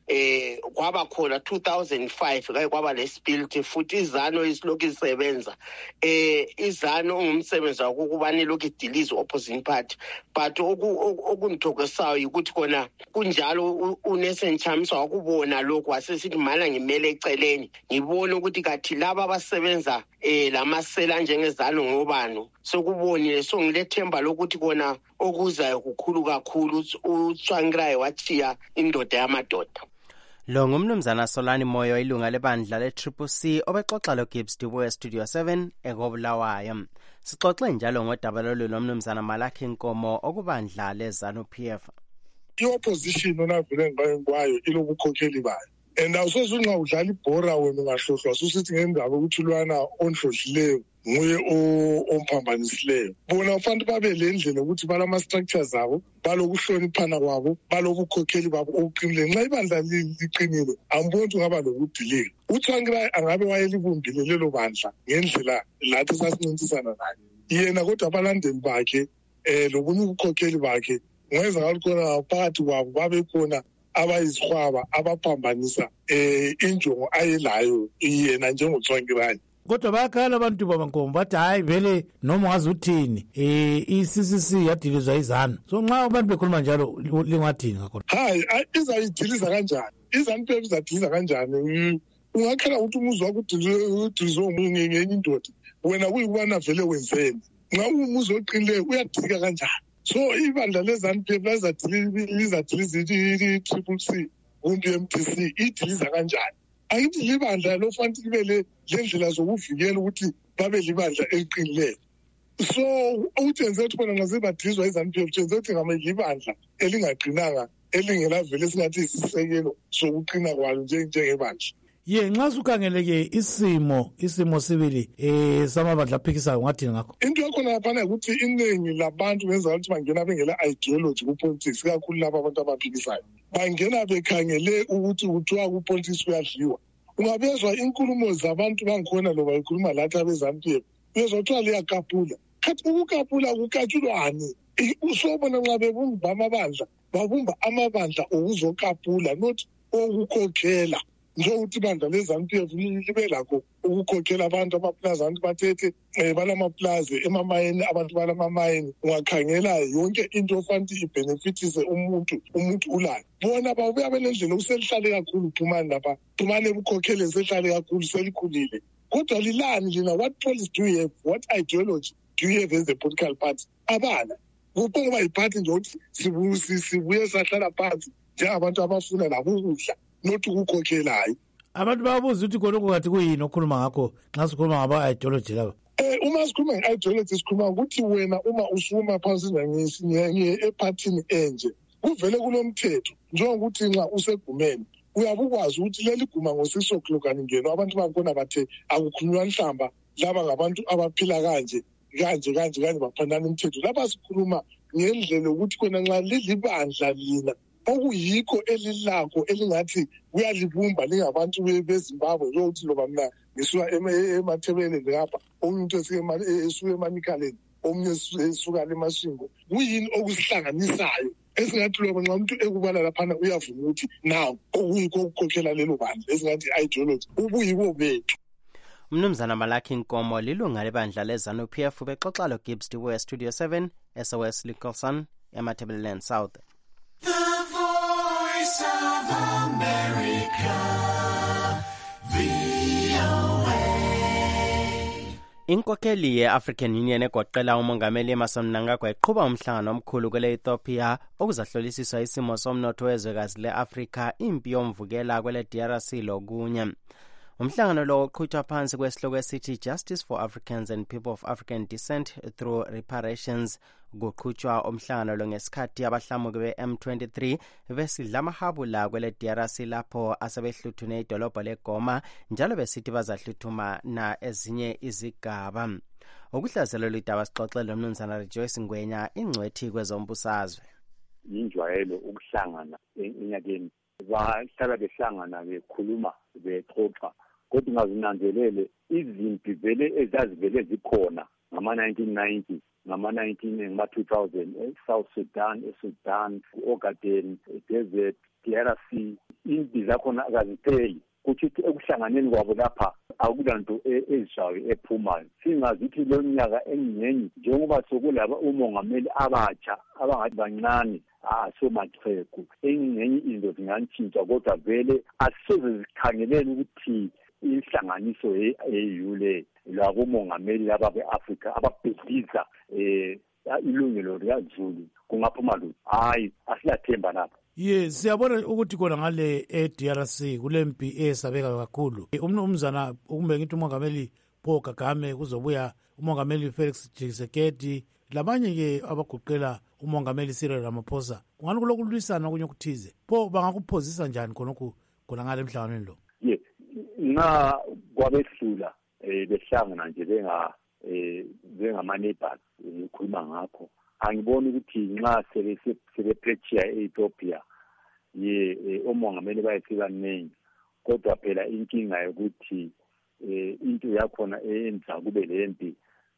Eh kwaba khona two thousand five kanye kwaba lespirit futhi izano isilokhu isebenza. Eh izano ungumsebenzi wakubani lokhu idilize opposing party, but okungithokosayo ukuthi khona kunjalo uNelson Chamisa wakubona lokho wasesithi mana ngimele eceleni ngibona ukuthi kathi laba abasebenza eh lamasela njengezalo ngobani sokubonile. So ngilethemba lokuthi kona okuzayo kukhulu kakhulu uTsvangirai wachiya indoda yamadoda. Lo ngumnumzana Solani Moyo ilunga lebandla le-Triple C obexoxa loGibbs Dubo Studio seven ekobulawayo. Sixoxe njalo ngodaba lolu lomnumzana Malaki Nkomo okubandla leZANU P F. I-opposition onavele ngayo kwayo ilobukhokheli bayo. and awusoze unxa udlala ibhora wena ungahlohlwa susithi ngendaba ukuthi lwana onhlohlileyo nguye omphambanisileyo. Bona ufanele babe le ndlela ukuthi balama-structures abo, balokuhloniphana kwabo, balobukhokheli babo obuqinileyo. Nxa ibandla liqinile amboni ukuthi ungaba lokudilika. uTsvangirai angabe wayelibumbile lelo bandla ngendlela lathi sasincintisana naye yena, kodwa abalandeli bakhe um lobunye ubukhokheli bakhe ngenza ngathi khona phakathi kwabo babekhona abayizihwaba abaphambanisa um injongo ayelayo yena njengoTsvangirai. Kodwa bayakhala abantu babankomo bathi hayi vele noma ungazi uthini um i-C C C yadilizwa izanu. So nxa abantu bekhuluma njalo lingathini ngakhona? Hayi, izayidiliza kanjani? izanu izadiliza kanjani? Ungakhala ukuthi umuzi wakho udilizwe omunye ngenye indoda, wena kuyikubana vele wenzeni. Nxa umuzi oqinileyo uyadilika kanjani? So ibandla lezanu P F lizadiliza i-Triple C kumbe i-M T C idiliza kanjani? Ayithi libandla lofanele libe le ndlela zokuvikela ukuthi babe libandla eliqinileyo. So uthenze ukuthi bona ngaze badizwa izanu P F thenze ukuthi ngama libandla elingaqinanga elingelavele esingathi isisekelo sokuqina kwalo njengebandla. Ye nxa sukhangeleke isimo isimo sibili eh samabandla aphikisayo ngathini ngakho? Into yakhona yaphana ukuthi iningi labantu benza ukuthi bangena bengela ideology ku-politics, kakhulu laba abantu abaphikisayo bangena bekhangele ukuthi kuthiwa ku-politics kuyadliwa. Ungabezwa inkulumo zabantu bangikhona loba ikhuluma lathi abezanu P F uyezwa kuthiwa liyakapula. Khathi ukukapula kukatshulwani? Usobona nxa bebumba amabandla babumba amabandla okuzokapula not okukhokhela. Njengokuthi ibandla lezanu P F libe lakho ukukhokhela abantu amaplaza, abantu bathethe um balamaplaza emamayeni, abantu balamamayeni. Ungakhangela yonke into ofanele ibhenefithise umuntu umuntu ulayo. Bona babuya belendlela uselihlale kakhulu Phumani lapha. Phumani ebukhokhele sehlale kakhulu selikhulile. Kodwa lilani lina? What policy do you have? What ideology do you have as a political party? Abana kuphongoba yiphathi nje ukuthi sibuye sahlala phansi njengabantu abafuna labo ukudla nothi ukukhokhelayo. Abantu babuza ukuthi khona kungathi kuyini okhuluma ngakho nxa sikhuluma ngaba-ideology laba? Um uma sikhuluma nge-ideology sikhuluma ukuthi wena uma usuma phansi ephathini enje kuvele kulo mthetho njengokuthi nxa usegumeni uyabe ukwazi ukuthi leli guma ngo-six o'clock aningeno abantu bakhona bathe akukhulunywa nhlamba laba ngabantu abaphila kanje kanje kanje kanje baphandana imithetho. Lapha sikhuluma ngendlela yokuthi khona nxa lilibandla lina okuyikho elilakho elingathi kuyalibumba lingabantu beZimbabwe lokuthi loba mina ngisuka emathebeleni lapha omunye umuntu esuka eManikaleni omunye esuka eMashingo, kuyini okusihlanganisayo esingathi loba nxa umuntu ekubala laphana uyavuma ukuthi naw okuyikho okukhokhela lelo bandla esingathi ideology ubuyibo bethu. Mnumzana Malaki Nkomo lilunga lebandla lezanu P F bexoxa lo Gibbs Diwe Studio seven S O S Nicholson eMathebeleni South. The Voice of America, V O A. Inkokheli ye-African Union egoqela umongameli Emmerson Mnangagwa iqhuba umhlangano omkhulu kwele Ethiopia okuzahlolisiswa isimo somnotho wezwekazi le-Afrika, impi yomvukela kwele D R C lokunye. Umhlangano lo uqhutshwa phansi kwesihloko esithi Justice for Africans and People of African Descent through Reparations. Kuqhutshwa umhlangano lo ngesikhathi abahlamuki be-M twenty-three besidla amahabula kwele D R C lapho asebehluthune idolobho leGoma njalo besithi bazahluthuma na ezinye izigaba. Ukuhlazela lidaba sixoxele umnumzana Rejoice Ngwenya ingcwethi kwezombusazwe. Yinjwayelo ukuhlangana enyakeni bahlala behlangana bekhuluma bexoxa, kodwa ungazinanzelele izimpi vele ezazivele zikhona ngama-nineteen ninety ngama-nineteen ngama-two thousand e-South Sudan, eSudan, u-Ogaden, e-Desert, D R C, impi zakhona akazipheli. Kuthi ekuhlanganeni kwabo lapha akulanto ezishayo ephumayo. Singazithi lo nyaka enginyenye njengoba sokulaba umongameli abatsha abangathi bancane asomaxhegu enginyenye into zingantshintsha, kodwa vele asisoze zikhangelele ukuthi inhlanganiso ye-A U le labo mongameli laba be-Afrika ababhidliza eh ilungelo likaZulu kungaphuma lutho. Hayi, asilathemba lapha. Ye siyabona ukuthi kona ngale e-D R C kulempi esabeka kakhulu. Umnumzana kumbe ngithi umongameli Paul Kagame kuzobuya umongameli Felix Tshisekedi labanye ke abaguqela umongameli Cyril Ramaphosa. Kungani kulokulwisana kunye ukuthize. Pho bangakuphozisa njani khonokho khona ngale emhlanganweni lo. Ye na kwabehlula eh behlangana nje benga eh bengama neighbors ukukhuluma ngakho. Angiboni ukuthi nxa sebe sebe pressure eEthiopia ye omongameli bayifika ningi kodwa phela inkinga yokuthi eh into yakhona eyenza kube lempi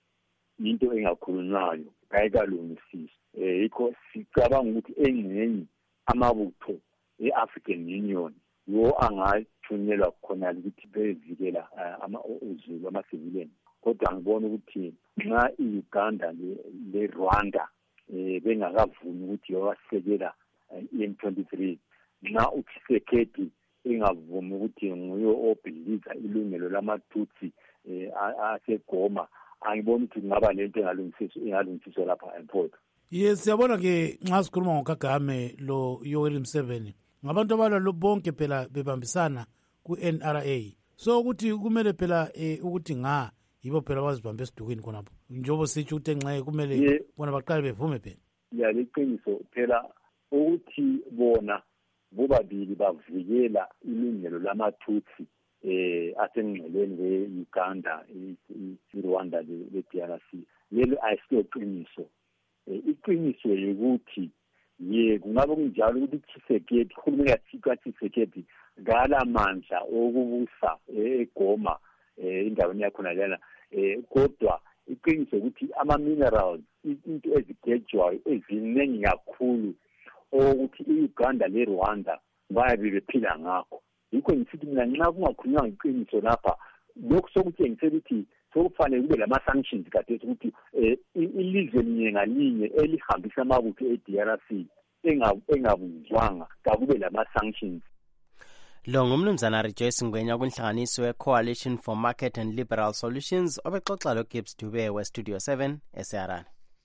into engakhulunywayo kayikalungisisi eh ikho sicabanga ukuthi engcenye amabutho eAfrican Union yo angathunyelwa khona ukuthi bevikela ama uzulu ama civilian kodwa ngibona ukuthi nxa iUganda le Rwanda eh bengakavumi ukuthi yowasekela in twenty-three nxa uTshekedi ingavumi ukuthi nguyo obhiliza ilungelo lamatutsi eh aseGoma angibona ukuthi ngaba lento engalungisiswa engalungisiswa lapha eMpondwe. Yes, siyabona ke nxa sikhuluma ngoKagame lo Yoweri Museveni ngabantu abalwa bonke phela bebambisana ku-N R A, so ukuthi kumele phela eh, ukuthi nga yibo phela bazibambe esidukweni khonapho njengoba sitsho ukuthi enxeye kumele bona baqale bevume phela. Ya liqiniso phela ukuthi bona bobabili bavikela ilungelo lamatutsi eh asengceleni weUganda iRwanda le-D R C lelo ayisiqiniso. Iqiniso ukuthi ye kungabe kunjalo ukuthi Tshisekedi khulumela yathika Tshisekedi ngala mandla okubusa eGoma endaweni yakhona lana eh kodwa iqiniso ukuthi ama minerals into ezigejwayo eziningi kakhulu ukuthi iUganda leRwanda bayabe bephila ngakho. Yikho ngisithi mina nxa kungakhulunywa iqiniso lapha lokho sokuthengisela ukuthi sokufanele kube lama sanctions kade ukuthi ilizwe linye ngalinye elihambisa amabutho eD R C engabuzwanga kakube lama sanctions. Lo ngumnumzana Rejoice Ngwenya kunhlanganiso we-Coalition for Market and Liberal Solutions obexoxa lo Gibbs Dube we Studio seven eSarana.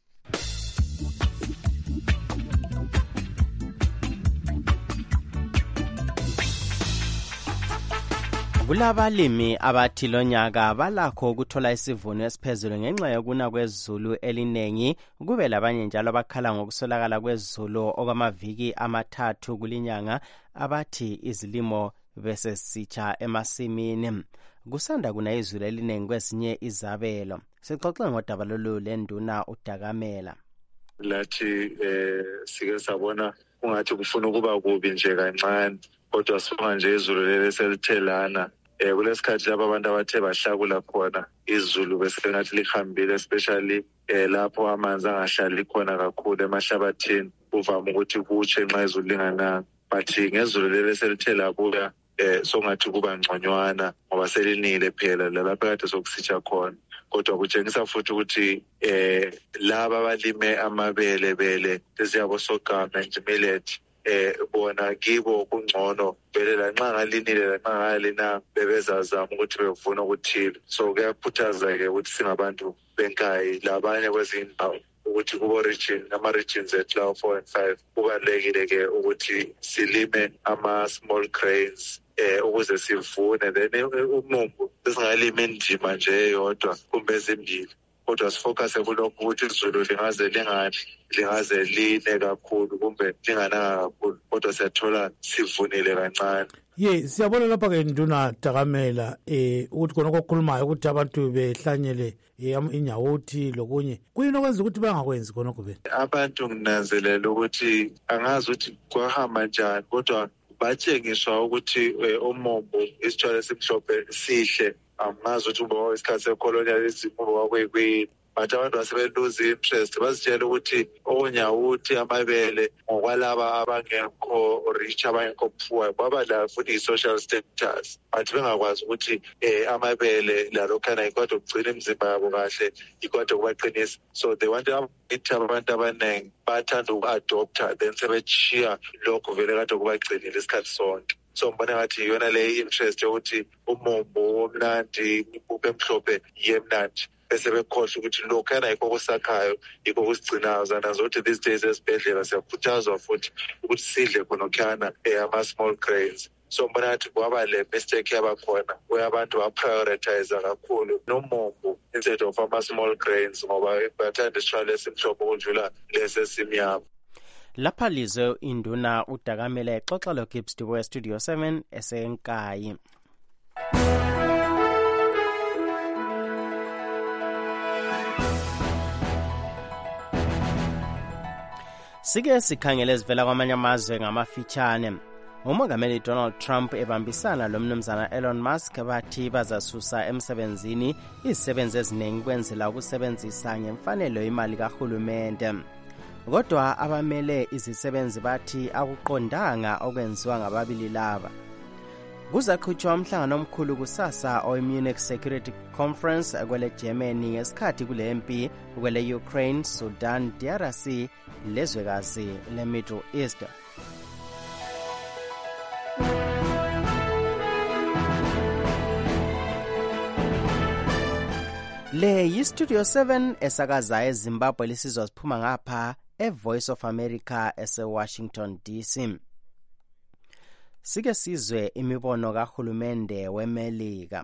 Kulabalimi abathi lonyaka balakho ukuthola isivuno esiphezulu ngenxa yokuna kwezulu elinengi, kube labanye njalo abakhala ngokusolakala kwezulu okwamaviki amathathu kulinyanga abathi izilimo bese sitsha emasimini. Kusanda kuna izulu elinengi kwezinye izabelo. Sixoxe ngodaba lolu lenduna uDakamela. Lathi eh sike sabona ungathi kufuna ukuba kubi nje kancane kodwa sifuna nje izulu leli selithelana. Eh kulesikhathi lapho abantu abathe bahlakula khona izulu bese ngathi lihambile especially eh lapho amanzi angahlali khona kakhulu emahlabathini uvama ukuthi kutshe nxa izulu lingananga, but ngezulu leli selithela buya eh songathi kuba ngconywana ngoba selinile phela lapha kade sokusitsha khona. Kodwa kutshengisa futhi ukuthi eh laba abalime amabele bele leziyabo sogama nje millet eh bona kibo kungcono vele la nxa ngalinile la nxa ngalina bebezazama ukuthi bevuna ukuthile. So kuyakhuthaza ke ukuthi singabantu benkayi labanye kwezindawo ukuthi kubo region ama regions ethu lawo four and five kubalekile ke ukuthi silime ama small grains eh ukuze sivune then umumbu singalima indima nje yodwa kumbe ezimbili kodwa sifocus kulokho ukuthi izulu lingaze lingani lingaze line kakhulu kumbe lingananga kakhulu kodwa siyathola sivunile kancane. Ye siyabona lapha ke nduna Dakamela eh ukuthi khona okukhulumayo ukuthi abantu behlanyele inyawuthi lokunye kuyini okwenza ukuthi bangakwenzi khona kube abantu nginanzelela ukuthi angazi ukuthi kwahamba njani kodwa batshengiswa ukuthi omombo isitshalo esimhlophe sihle angazi ukuthi uba isikhathi secolonialism wakwekuyini but abantu basebeluze interest bazitshela ukuthi onyawuthi amabele ngokwalaba abangekho rich abangekho poor baba la futhi i-social status but bengakwazi ukuthi eh amabele lalokhana ikodwa ukugcina imizimba yabo kahle ikodwa kubaqinisa. So they want ukuthi abantu abaningi bathanda uku-adopta then sebechiya lokho vele kade kubagcinile isikhathi sonke. So mbona ngathi iyona le interest yokuthi umombo omnandi impuphu emhlophe yemnandi bese bekhohle ukuthi lokhana yikho kusakhayo yikho kusigcinayo zanazothi these days esibhedlela siyakhuthazwa futhi ukuthi sidle khonokhana ama-small grains. So mbona ngathi kwaba le mistake yabakhona where abantu baprioritize kakhulu nomombo instead of ama-small grains ngoba bathanda isitshalo esimhlophe ukudlula lesi esimnyama. lapha lizwe induna udakamele xoxa lo-Gibbs Duwe Studio seven esenkayi. Sike sikhangele ezivela kwamanye amazwe ngamafitshane. Umongameli Donald Trump ebambisana lomnumzana Elon Musk bathi bazasusa emsebenzini izisebenzi eziningi kwenzela ukusebenzisa ngemfanelo imali kahulumende. Kodwa abamele izisebenzi bathi akuqondanga okwenziwa ngababili laba. Kuzakhutshwa umhlangano omkhulu kusasa oMunich Security Conference kwele Germany ngesikhathi kule mpi kwele Ukraine, Sudan, D R C lezwekazi le Middle East. Le yiStudio seven esakaza eZimbabwe lisizwa siphuma ngapha eVoice of America eseWashington D C. Sike sizwe imibono kahulumende weMelika.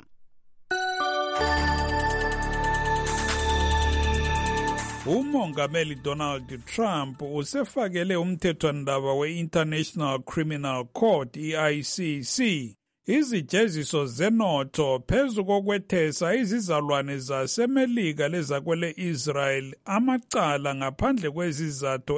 Umongameli Donald Trump usefakele umthethwandaba we-International Criminal Court I I C C izijeziso zenotho phezu kokwethesa izizalwane zaseMelika lezakwele Israel amacala ngaphandle kwezizathu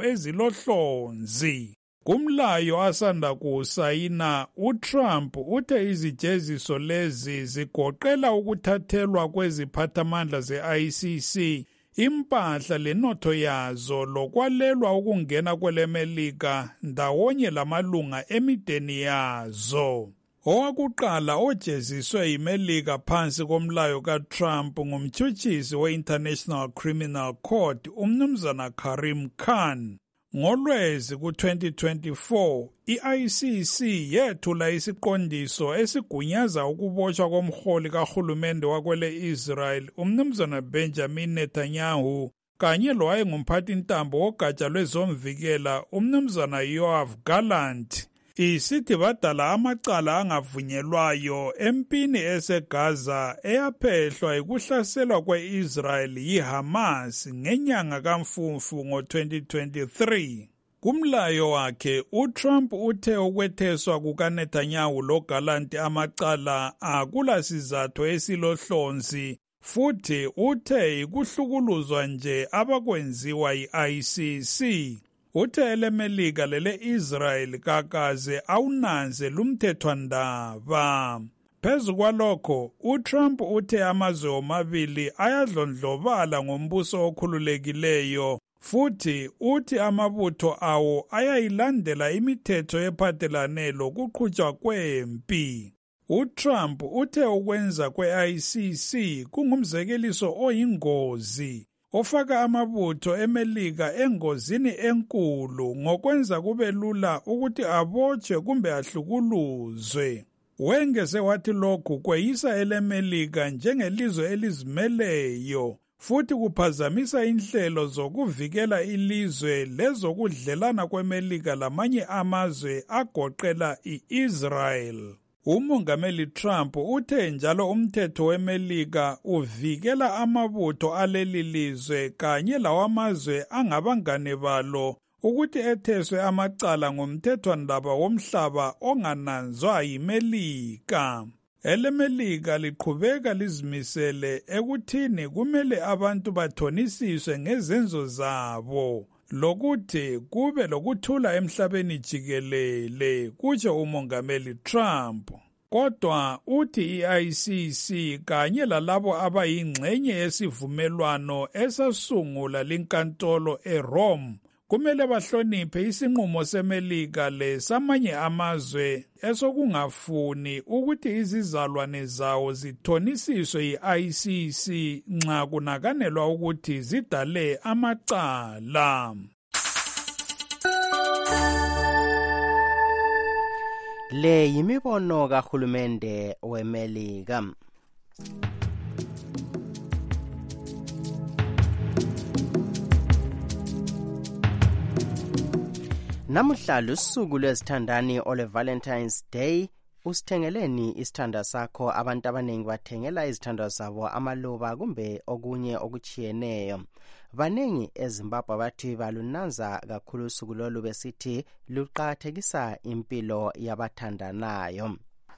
ezilohlonzi. Kumlayo asanda kusayina, uTrump uthe izijeziso lezi zigoqela ukuthathelwa kweziphathamandla ze-I C C impahla lenotho yazo lokwalelwa ukungena kweleMelika ndawonye lamalunga emideni yazo. Owakuqala ojeziswe yiMelika phansi komlayo kaTrump ngumtshutshisi we-International Criminal Court umnumzana Karim Khan. NgoLwezi ku twenty twenty-four, i-I C C yethula isiqondiso esigunyaza ukubotshwa komholi kahulumende wakwele Israel umnumzana Benjamin Netanyahu kanye lowayengumphathintambo wogatsha lwezomvikela umnumzana Yoav Gallant. Isithi badala amacala angavunyelwayo empini eseGaza eyaphehlwa ikuhlaselwa kwe-Israel yiHamas ngenyanga kaMfumfu ngo twenty twenty-three. Kumlayo wakhe, uTrump uthe ukwetheswa kukaNetanyahu loGallant amacala akula sizathu esilohlonzi futhi uthe ikuhlukuluzwa nje abakwenziwa yi-I C C. Uthe eleMelika lele Israel kakaze awunanze lumthethwandaba. Phezu kwalokho, uTrump uthe amazwe omabili ayadlondlobala ngombuso okhululekileyo futhi uthi amabutho awo ayayilandela imithetho ephathelane lokuqhutshwa kwempi. uTrump uthe ukwenza kwe-I C C kungumzekeliso oyingozi ofaka amabutho eMelika engozini enkulu ngokwenza kube lula ukuthi abotshwe kumbe ahlukuluzwe. Wengeze wathi lokhu kweyisa eleMelika njengelizwe elizimeleyo futhi kuphazamisa inhlelo zokuvikela ilizwe lezokudlelana kweMelika lamanye amazwe agoqela i-Israel. Umongameli Trump uthe njalo umthetho weMelika uvikela amabutho aleli lizwe kanye lawamazwe angabangane balo ukuthi etheswe amacala ngomthethwandaba womhlaba ongananzwa yiMelika. EleMelika liqhubeka lizimisele ekuthini kumele abantu bathonisiswe ngezenzo zabo lokuthi kube lokuthula emhlabeni jikelele, kutsho umongameli Trump. Kodwa uthi i-I C C kanye lalabo abayingxenye yesivumelwano esasungula linkantolo eRome kumele bahloniphe isinqumo seMelika lesamanye amazwe esokungafuni ukuthi izizalwane zawo zithonisiswe yi-I C C nxa kunakanelwa ukuthi zidale amacala. Le yimibono kahulumende weMelika. Namuhla lusuku lwezithandani ole Valentine's Day. Usithengeleni isithanda sakho. Abantu abaningi bathengela izithandwa zabo amaluba kumbe okunye okuchiyeneyo. baningi eZimbabwe bathi balunanza kakhulu usuku lolu besithi luqakathekisa impilo yabathandanayo.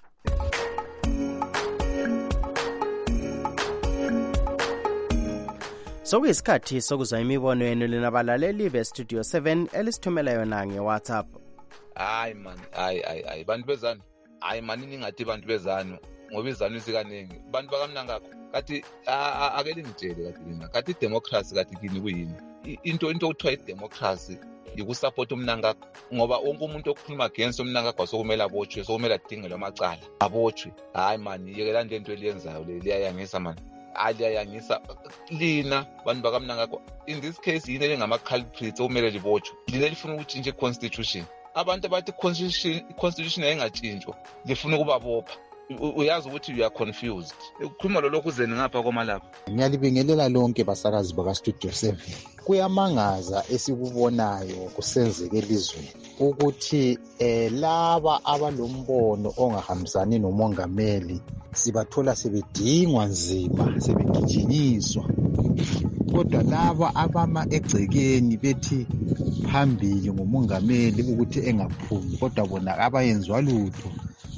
Sokuyisikhathi sokuzwa imibono yenu linabalaleli beStudio seven elisithumela yona ngeWhatsApp. Hayi man, hayi hayi hayi bantu bezanu. Hayi man ningathi bantu bezanu ngoba izanu sikaningi. Bantu bakamnangakho kathi akeli ngitshele kathi mina. Kathi democracy kathi kini kuyini? Into into okuthiwa idemocracy ukusupport umnangakho ngoba wonke umuntu okhuluma against umnangakho sokumele abotshwe, sokumele adingelwe amacala. Abotshwe. Hayi man, yekela nje into eliyenzayo le liyayangisa man. Aliyayangisa lina bantu bakamnangakho. In this case yini engama culprits okumele libotshwe. Lina lifuna ukutshintsha constitution. Abantu abathi constitution constitution ayingatshintshwa lifuna ukubabopha. Uyazi ukuthi you are confused. Ukukhuluma lo lokhu zeni ngapha komalapha. Ngiyalibingelela lonke basakazi baka Studio seven. Kuyamangaza esikubonayo kusenzeke elizweni ukuthi eh laba abalombono ongahambisani nomongameli sibathola sebedingwa nzima, sebegijinyiswa. Kodwa laba abama egcekeni bethi phambili ngomongameli ukuthi engaphumi, kodwa bona abayenzwa lutho.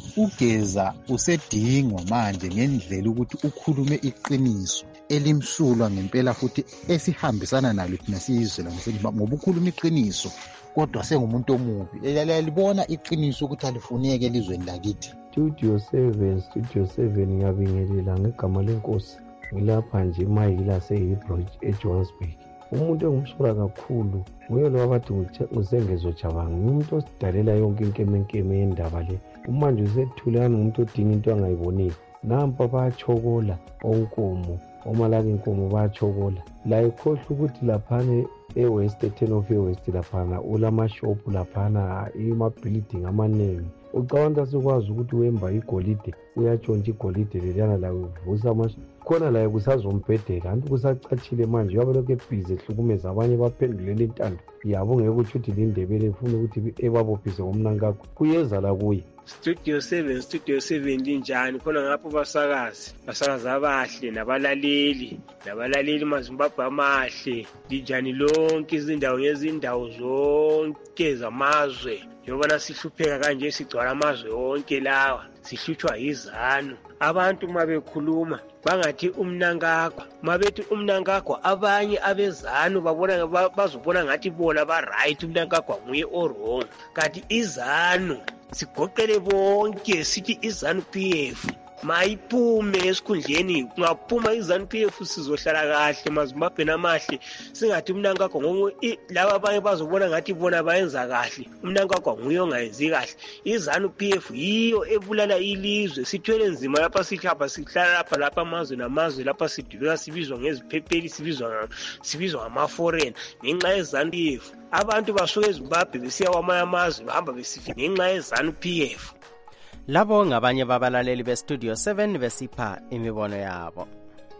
Ugeza usedingwa manje ngendlela ukuthi ukhulume iqiniso elimsulwa ngempela futhi esihambisana nalo thina sizwe lasezimbabwe ngoba ukhuluma iqiniso kodwa sengumuntu omubi. Liyalibona iqiniso ukuthi alifuneke elizweni lakithi. Studio seven Studio seven ngiyabingelela ngegama lenkosi. Ngilapha nje emayila seHebrew eJohannesburg. Umuntu engumsura kakhulu nguye lo abathi ngusengezo Jabanga. Umuntu osidalela yonke inkemenkeme yendaba le. Umanje usethulana ngumuntu odinga into angayibonile. Nampa bayachokola onkomo, omalaka inkomo bayachokola. La ikhohle ukuthi laphana eWest ten of eWest laphana ulama shop laphana ima building amanengi. Ucabanga sikwazi ukuthi wemba igolide uyatshontsha igolide lelana la uvusa amash khona la kusazombhedela antu kusacachile manje yabalokho ebhizi ehlukumeza abanye baphendulele intando yabo ngeke ukuthi lindebele efuna ukuthi ebabophise ngomnankakho kuyeza la kuye. Studio seven Studio seven linjani khona ngapho basakazi basakazi abahle nabalaleli nabalaleli maZimbabwe amahle linjani lonke izindawo ngezindawo zonke zamazwe njengoba sihlupheka kanje sigcwala amazwe onke lawa sihlutshwa izanu. Abantu mabekhuluma bangathi umnankakho mabethi umnankakho abanye abezanu babona bazobona ngathi bona ba right umnankakho nguye o wrong kanti izanu sigoqele bonke sithi izanu P F mayiphume esikhundleni. Kungaphuma izanu P F sizohlala kahle maZimbabwe namahle singathi umnankakho ngoku laba abanye bazobona ngathi bona bayenza kahle umnankakho nguye ongayenzi kahle. Izanu P F yiyo ebulala ilizwe sithwele nzima lapha sihlapha sihlala lapha lapha amazwe namazwe lapha sidubeka sibizwa ngeziphepheli sibizwa sibizwa ngama foreign ngenxa yezanu P F. Abantu basuka eZimbabwe besiya kwamanye amazwe bahamba besifika ngenxa yezanu P F. Labo ngabanye babalaleli beStudio seven besipha imibono yabo.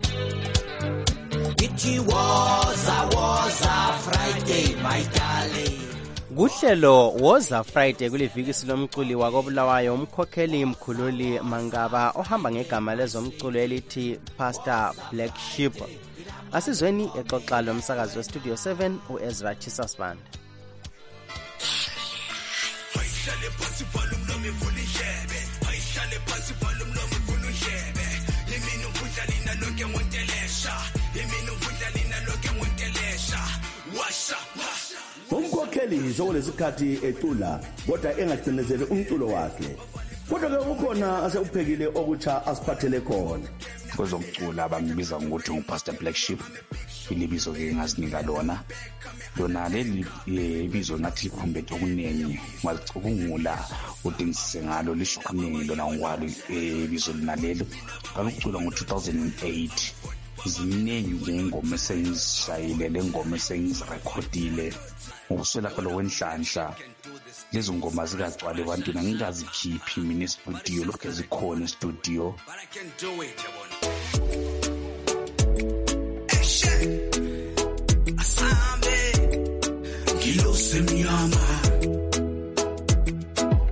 It was a was a Friday my darling. Kuhlelo Woza Friday kuliviki lomculi wakobulawayo umkhokheli mkhululi Mangaba ohamba ngegama lezomculo elithi Pastor Black Sheep. Asizweni exoxa lomsakazi weStudio seven uEzra Chisasband. Ayihlale phansi volume noma ivula ijebe ayihlale phansi volume noma ivula ijebe yimini uvudla lina lonke ngontelesha yimini uvudla lina lonke ngontelesha washa umkhokheli sokulesikhathi ecula kodwa engagcinezeli umculo wakhe kodwa ke ukhona aseuphekile okutsha asiphathele khona kwezokucula bangibiza ngokuthi nguPastor Black Sheep. Ilibizo ke ngasinika lona lona leli ibizo ngathi likhombethe okuningi ngicubungula udingisise ngalo lisho okuningi lona ngokwalo ibizo linalelo ngalokucula ngo two thousand eight. Ziningi ingoma esengizishayile lengoma esengizirekhodile ngokuswela kwalo wenhlanhla. Lezo ngoma zikagcwala ebantwini ngikazikhiphi mina estudio lokho ezikhona estudio. Semnyama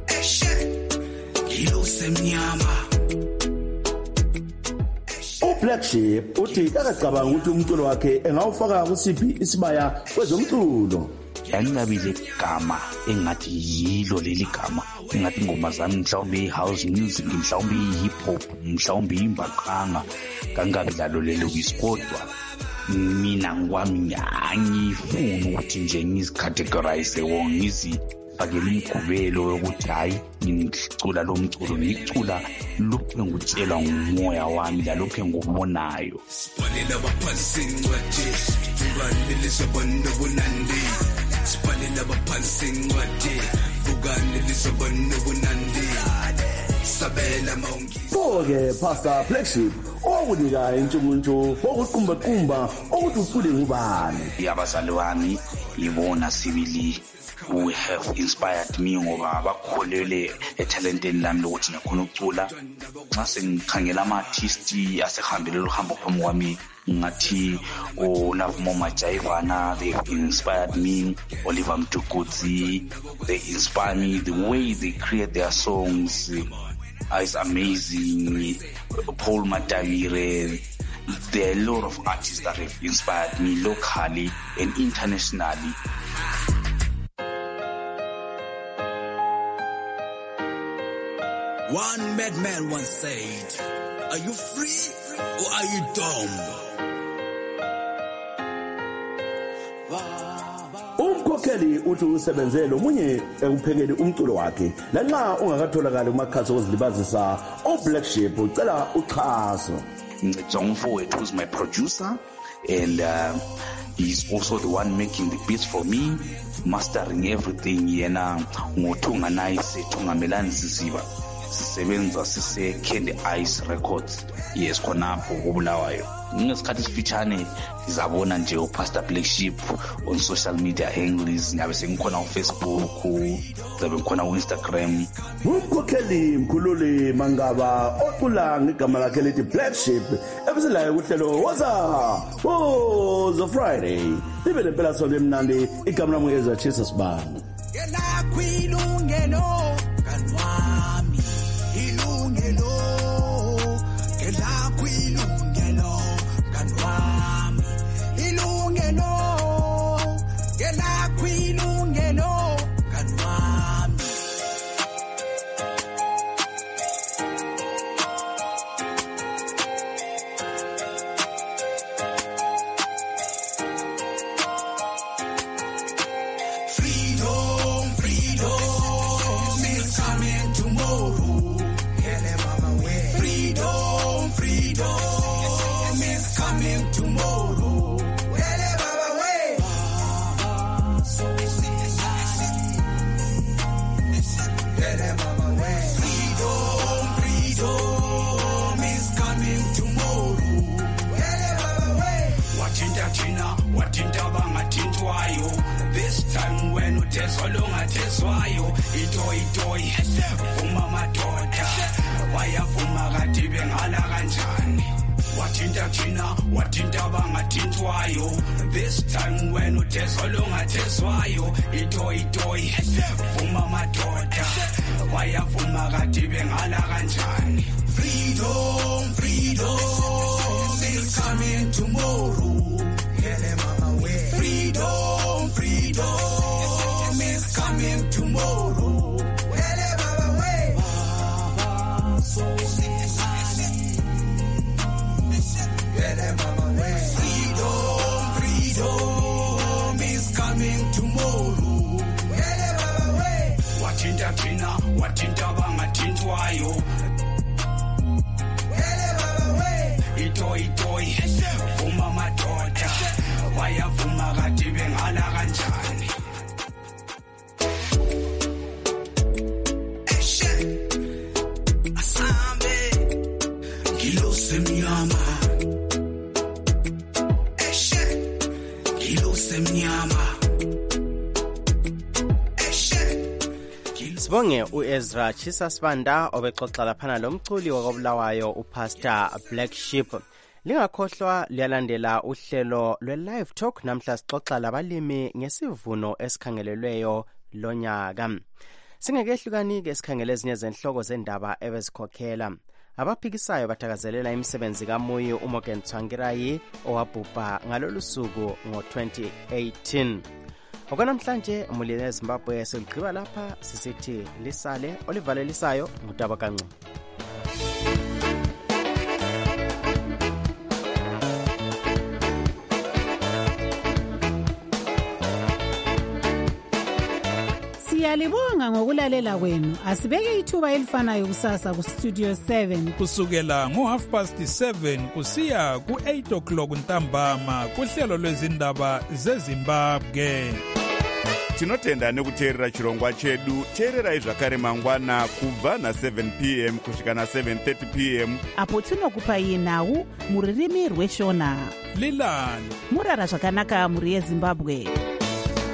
Eshe Kilo semnyama uBlack Sheep uthi akacabanga ukuthi umculo wakhe engawufaka kusiphi isibaya kwezomculo. Yangabile igama engathi yilo leli gama engathi ingoma zami mhlawumbe i-house music mhlawumbe i-hip hop mhlawumbe imbaqanga kangabi lalo lelo kisikodwa mina ngwami angifuni ukuthi nje ngizicategorize wonke ngizifakele imigubelo yokuthi hayi ngicula lo mculo ngicula lokhu engikutshelwa ngumoya wami lalokhu engikubonayo. Sibalela baphansi incwadi vukanile sabona bunandi sibalela baphansi incwadi vukanile sabona bunandi sabela maungi. Ke Pastor Black Sheep okunika intshukuntshu okuqumba-qumba ukuthi ucule ngubani. Abazali wami yibona sibili who have inspired me ngoba bakholele etalenteni lami lokuthi ngikhona ukucula. Nxa sengikhangela ama-artist asehambele uhambo phambi kwami ngathi uLove Moma Jaivana, they've inspired me. Oliver Mtukudzi, they inspire me. The way they create their songs is amazing. Paul Matavire. There are a lot of artists that have inspired me locally and internationally. One madman once said, "Are you free or are you dumb?" Umkhokheli uthi usebenzele omunye ekuphekeli umculo wakhe. Lanxa ungakatholakala kumakhathi okuzilibazisa uBlack Sheep ucela uxhaso. Ngicongfowethu who's my producer and uh, he's also the one making the beats for me, mastering everything. Yena ngothunga nice thungamelani sisiba sisebenza sise Candy Ice Records. Yes, khonapho kubulawayo. Ngesikhathi sifitshane sizabona nje uPastor Black Sheep on social media handles. Ngabe sengikhona uFacebook, ngabe ngikhona uInstagram. Umkhokheli mkhululi Mangaba ocula ngegama lakhe lithi Black Sheep ebeselayo kuhlelo waza oh the Friday libe lempela sonto emnandi. Igama lami Ezra Jesus Bani. Yela kwilungelo kanwami ilungelo yela kwilungelo kanwami ilungelo yela kwilungelo kanwami. Freedom, freedom is coming tomorrow. Freedom, freedom is coming tomorrow. Freedom, freedom is coming tomorrow. Wathinta thina, wathinta bangathintwayo. This time when uthezwa longathezwayo. Itoy itoy, vuma madoda. Bayavuma kati bengala kanjani. Wathinta thina, wathinta bangathintwayo. This time when uthezwa longathezwayo. Itoy itoy, vuma madoda. Bayavuma kati bengala kanjani. Freedom, freedom is coming tomorrow. Freedom, freedom is coming tomorrow. Freedom, freedom is coming tomorrow. Wathinta thina, wathinta bangathintwayo. Itoy itoy, vuma madoda. Bayavuma kati bengala kanjani. Eshe asambe ngilose mnyama. Eshe ngilose mnyama. Sibonge uEzra Jesus Banda obexoxa laphana lomculi wakobulawayo uPastor Black Sheep. Lingakhohlwa liyalandela uhlelo lwe-Live Talk namhla sixoxa labalimi ngesivuno esikhangelelweyo lonyaka. Singekehlukanike sikhangele ezinye zenhloko zendaba ebezikhokhela. abaphikisayo bathakazelela imisebenzi kaMoyo uMorgan Tsvangirai owabhubha ngalolu suku ngo-twenty eighteen. Okwanamhlanje umulilo eZimbabwe seligqiba lapha, sisithi lisale olivalelisayo ngudaba kancu. Siyalibonga ngokulalela kwenu. Asibeke ithuba elifanayo kusasa ku Studio seven kusukela ngo half past seven kusiya ku eight o'clock ntambama kuhlelo lwezindaba zeZimbabwe. Tinotenda nekuteerera chirongwa chedu. Teererai zvakare mangwana kubva na seven p m kusvika na seven thirty p m apo tinokupai nhau muririmi rweshona. Lilani murara zvakanaka muri yeZimbabwe.